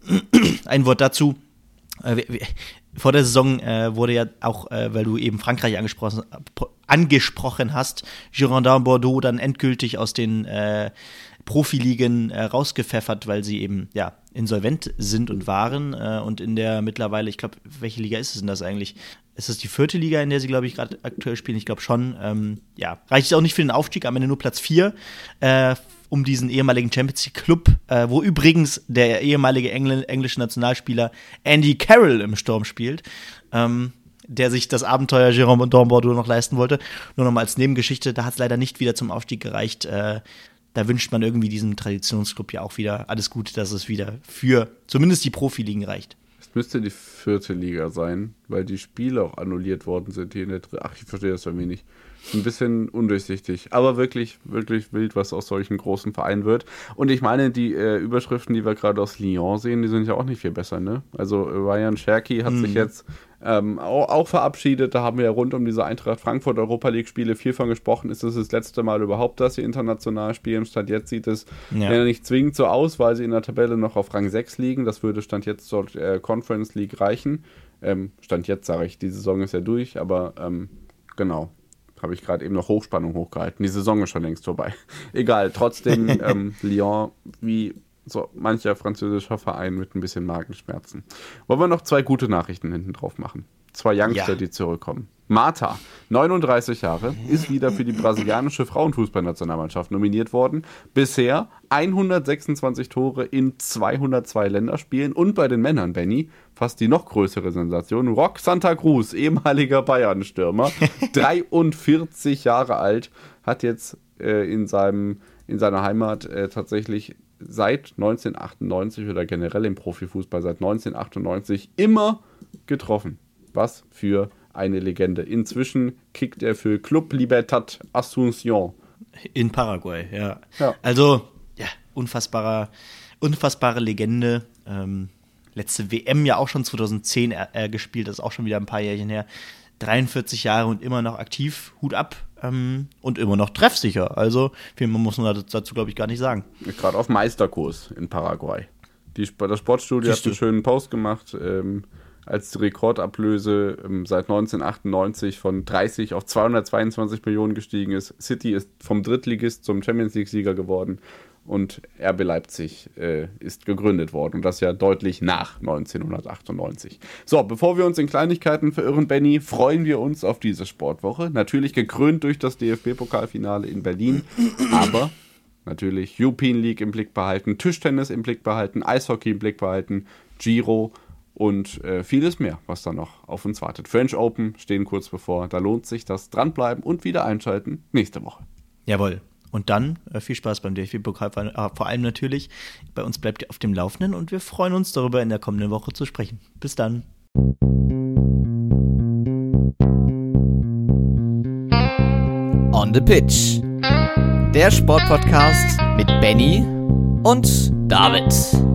S1: ein Wort dazu. Äh, wir, wir, vor der Saison äh, wurde ja auch, äh, weil du eben Frankreich angesprochen, angesprochen hast, Girondins Bordeaux dann endgültig aus den äh, Profiligen äh, rausgepfeffert, weil sie eben ja insolvent sind und waren äh, und in der mittlerweile, ich glaube, welche Liga ist es denn das eigentlich? Ist es die vierte Liga, in der sie, glaube ich, gerade aktuell spielen? Ich glaube schon. Ähm, ja, reicht es auch nicht für den Aufstieg, am Ende nur Platz vier, äh, um diesen ehemaligen Champions League Club, äh, wo übrigens der ehemalige Engl- englische Nationalspieler Andy Carroll im Sturm spielt, ähm, der sich das Abenteuer Girondins Bordeaux noch leisten wollte. Nur noch mal als Nebengeschichte, da hat es leider nicht wieder zum Aufstieg gereicht. Äh, Da wünscht man irgendwie diesem Traditionsclub ja auch wieder alles Gute, dass es wieder für zumindest die Profiligen reicht.
S2: Es müsste die vierte Liga sein, weil die Spiele auch annulliert worden sind hier in der dritten. Ach, ich verstehe das irgendwie nicht. ein bisschen undurchsichtig. Aber wirklich, wirklich wild, was aus solchen großen Vereinen wird. Und ich meine, die äh, Überschriften, die wir gerade aus Lyon sehen, die sind ja auch nicht viel besser, ne? Also Ryan Cherky hat mhm. sich jetzt ähm, auch, auch verabschiedet. Da haben wir ja rund um diese Eintracht Frankfurt Europa League Spiele viel von gesprochen. Ist das das letzte Mal überhaupt, dass sie international spielen? Stand jetzt sieht es ja. äh, nicht zwingend so aus, weil sie in der Tabelle noch auf Rang sechs liegen. Das würde Stand jetzt zur äh, Conference League reichen. Ähm, Stand jetzt sage ich, die Saison ist ja durch, aber ähm, genau. Habe ich gerade eben noch Hochspannung hochgehalten. Die Saison ist schon längst vorbei. Egal, trotzdem ähm, Lyon wie so mancher französischer Verein mit ein bisschen Magenschmerzen. Wollen wir noch zwei gute Nachrichten hinten drauf machen? Zwei Youngster, ja. die zurückkommen. Marta, neununddreißig Jahre, ist wieder für die brasilianische Frauenfußballnationalmannschaft nominiert worden. Bisher hundertsechsundzwanzig Tore in zweihundertzwei Länderspielen. Und bei den Männern, Benny, fast die noch größere Sensation, Roque Santa Cruz, ehemaliger Bayern-Stürmer, dreiundvierzig Jahre alt, hat jetzt äh, in, seinem, in seiner Heimat äh, tatsächlich seit neunzehnhundertachtundneunzig oder generell im Profifußball seit neunzehnhundertachtundneunzig immer getroffen. Was für eine Legende. Inzwischen kickt er für Club Libertad Asunción.
S1: In Paraguay, ja.
S2: ja.
S1: Also, ja, unfassbarer, unfassbare Legende. Ähm, letzte W M ja auch schon zweitausendzehn äh, gespielt, das ist auch schon wieder ein paar Jährchen her. dreiundvierzig Jahre und immer noch aktiv, Hut ab. Ähm, und immer noch treffsicher. Also, viel mehr muss man dazu, glaube ich, gar nicht sagen.
S2: Gerade auf Meisterkurs in Paraguay. Die, das Sportstudio hat einen schönen Post gemacht, ähm, als die Rekordablöse ähm, seit neunzehnhundertachtundneunzig von dreißig auf zweihundertzweiundzwanzig Millionen gestiegen ist. City ist vom Drittligist zum Champions-League-Sieger geworden und R B Leipzig äh, ist gegründet worden. Und das ja deutlich nach neunzehnhundertachtundneunzig. So, bevor wir uns in Kleinigkeiten verirren, Benny, freuen wir uns auf diese Sportwoche. Natürlich gekrönt durch das D F B-Pokalfinale in Berlin, aber natürlich European League im Blick behalten, Tischtennis im Blick behalten, Eishockey im Blick behalten, Giro und äh, vieles mehr, was da noch auf uns wartet. French Open stehen kurz bevor. Da lohnt sich das Dranbleiben und wieder einschalten nächste Woche.
S1: Jawohl. Und dann äh, viel Spaß beim D F B-Pokal, äh, vor allem natürlich. Bei uns bleibt ihr auf dem Laufenden und wir freuen uns darüber, in der kommenden Woche zu sprechen. Bis dann.
S3: On the Pitch. Der Sportpodcast mit Benny und David.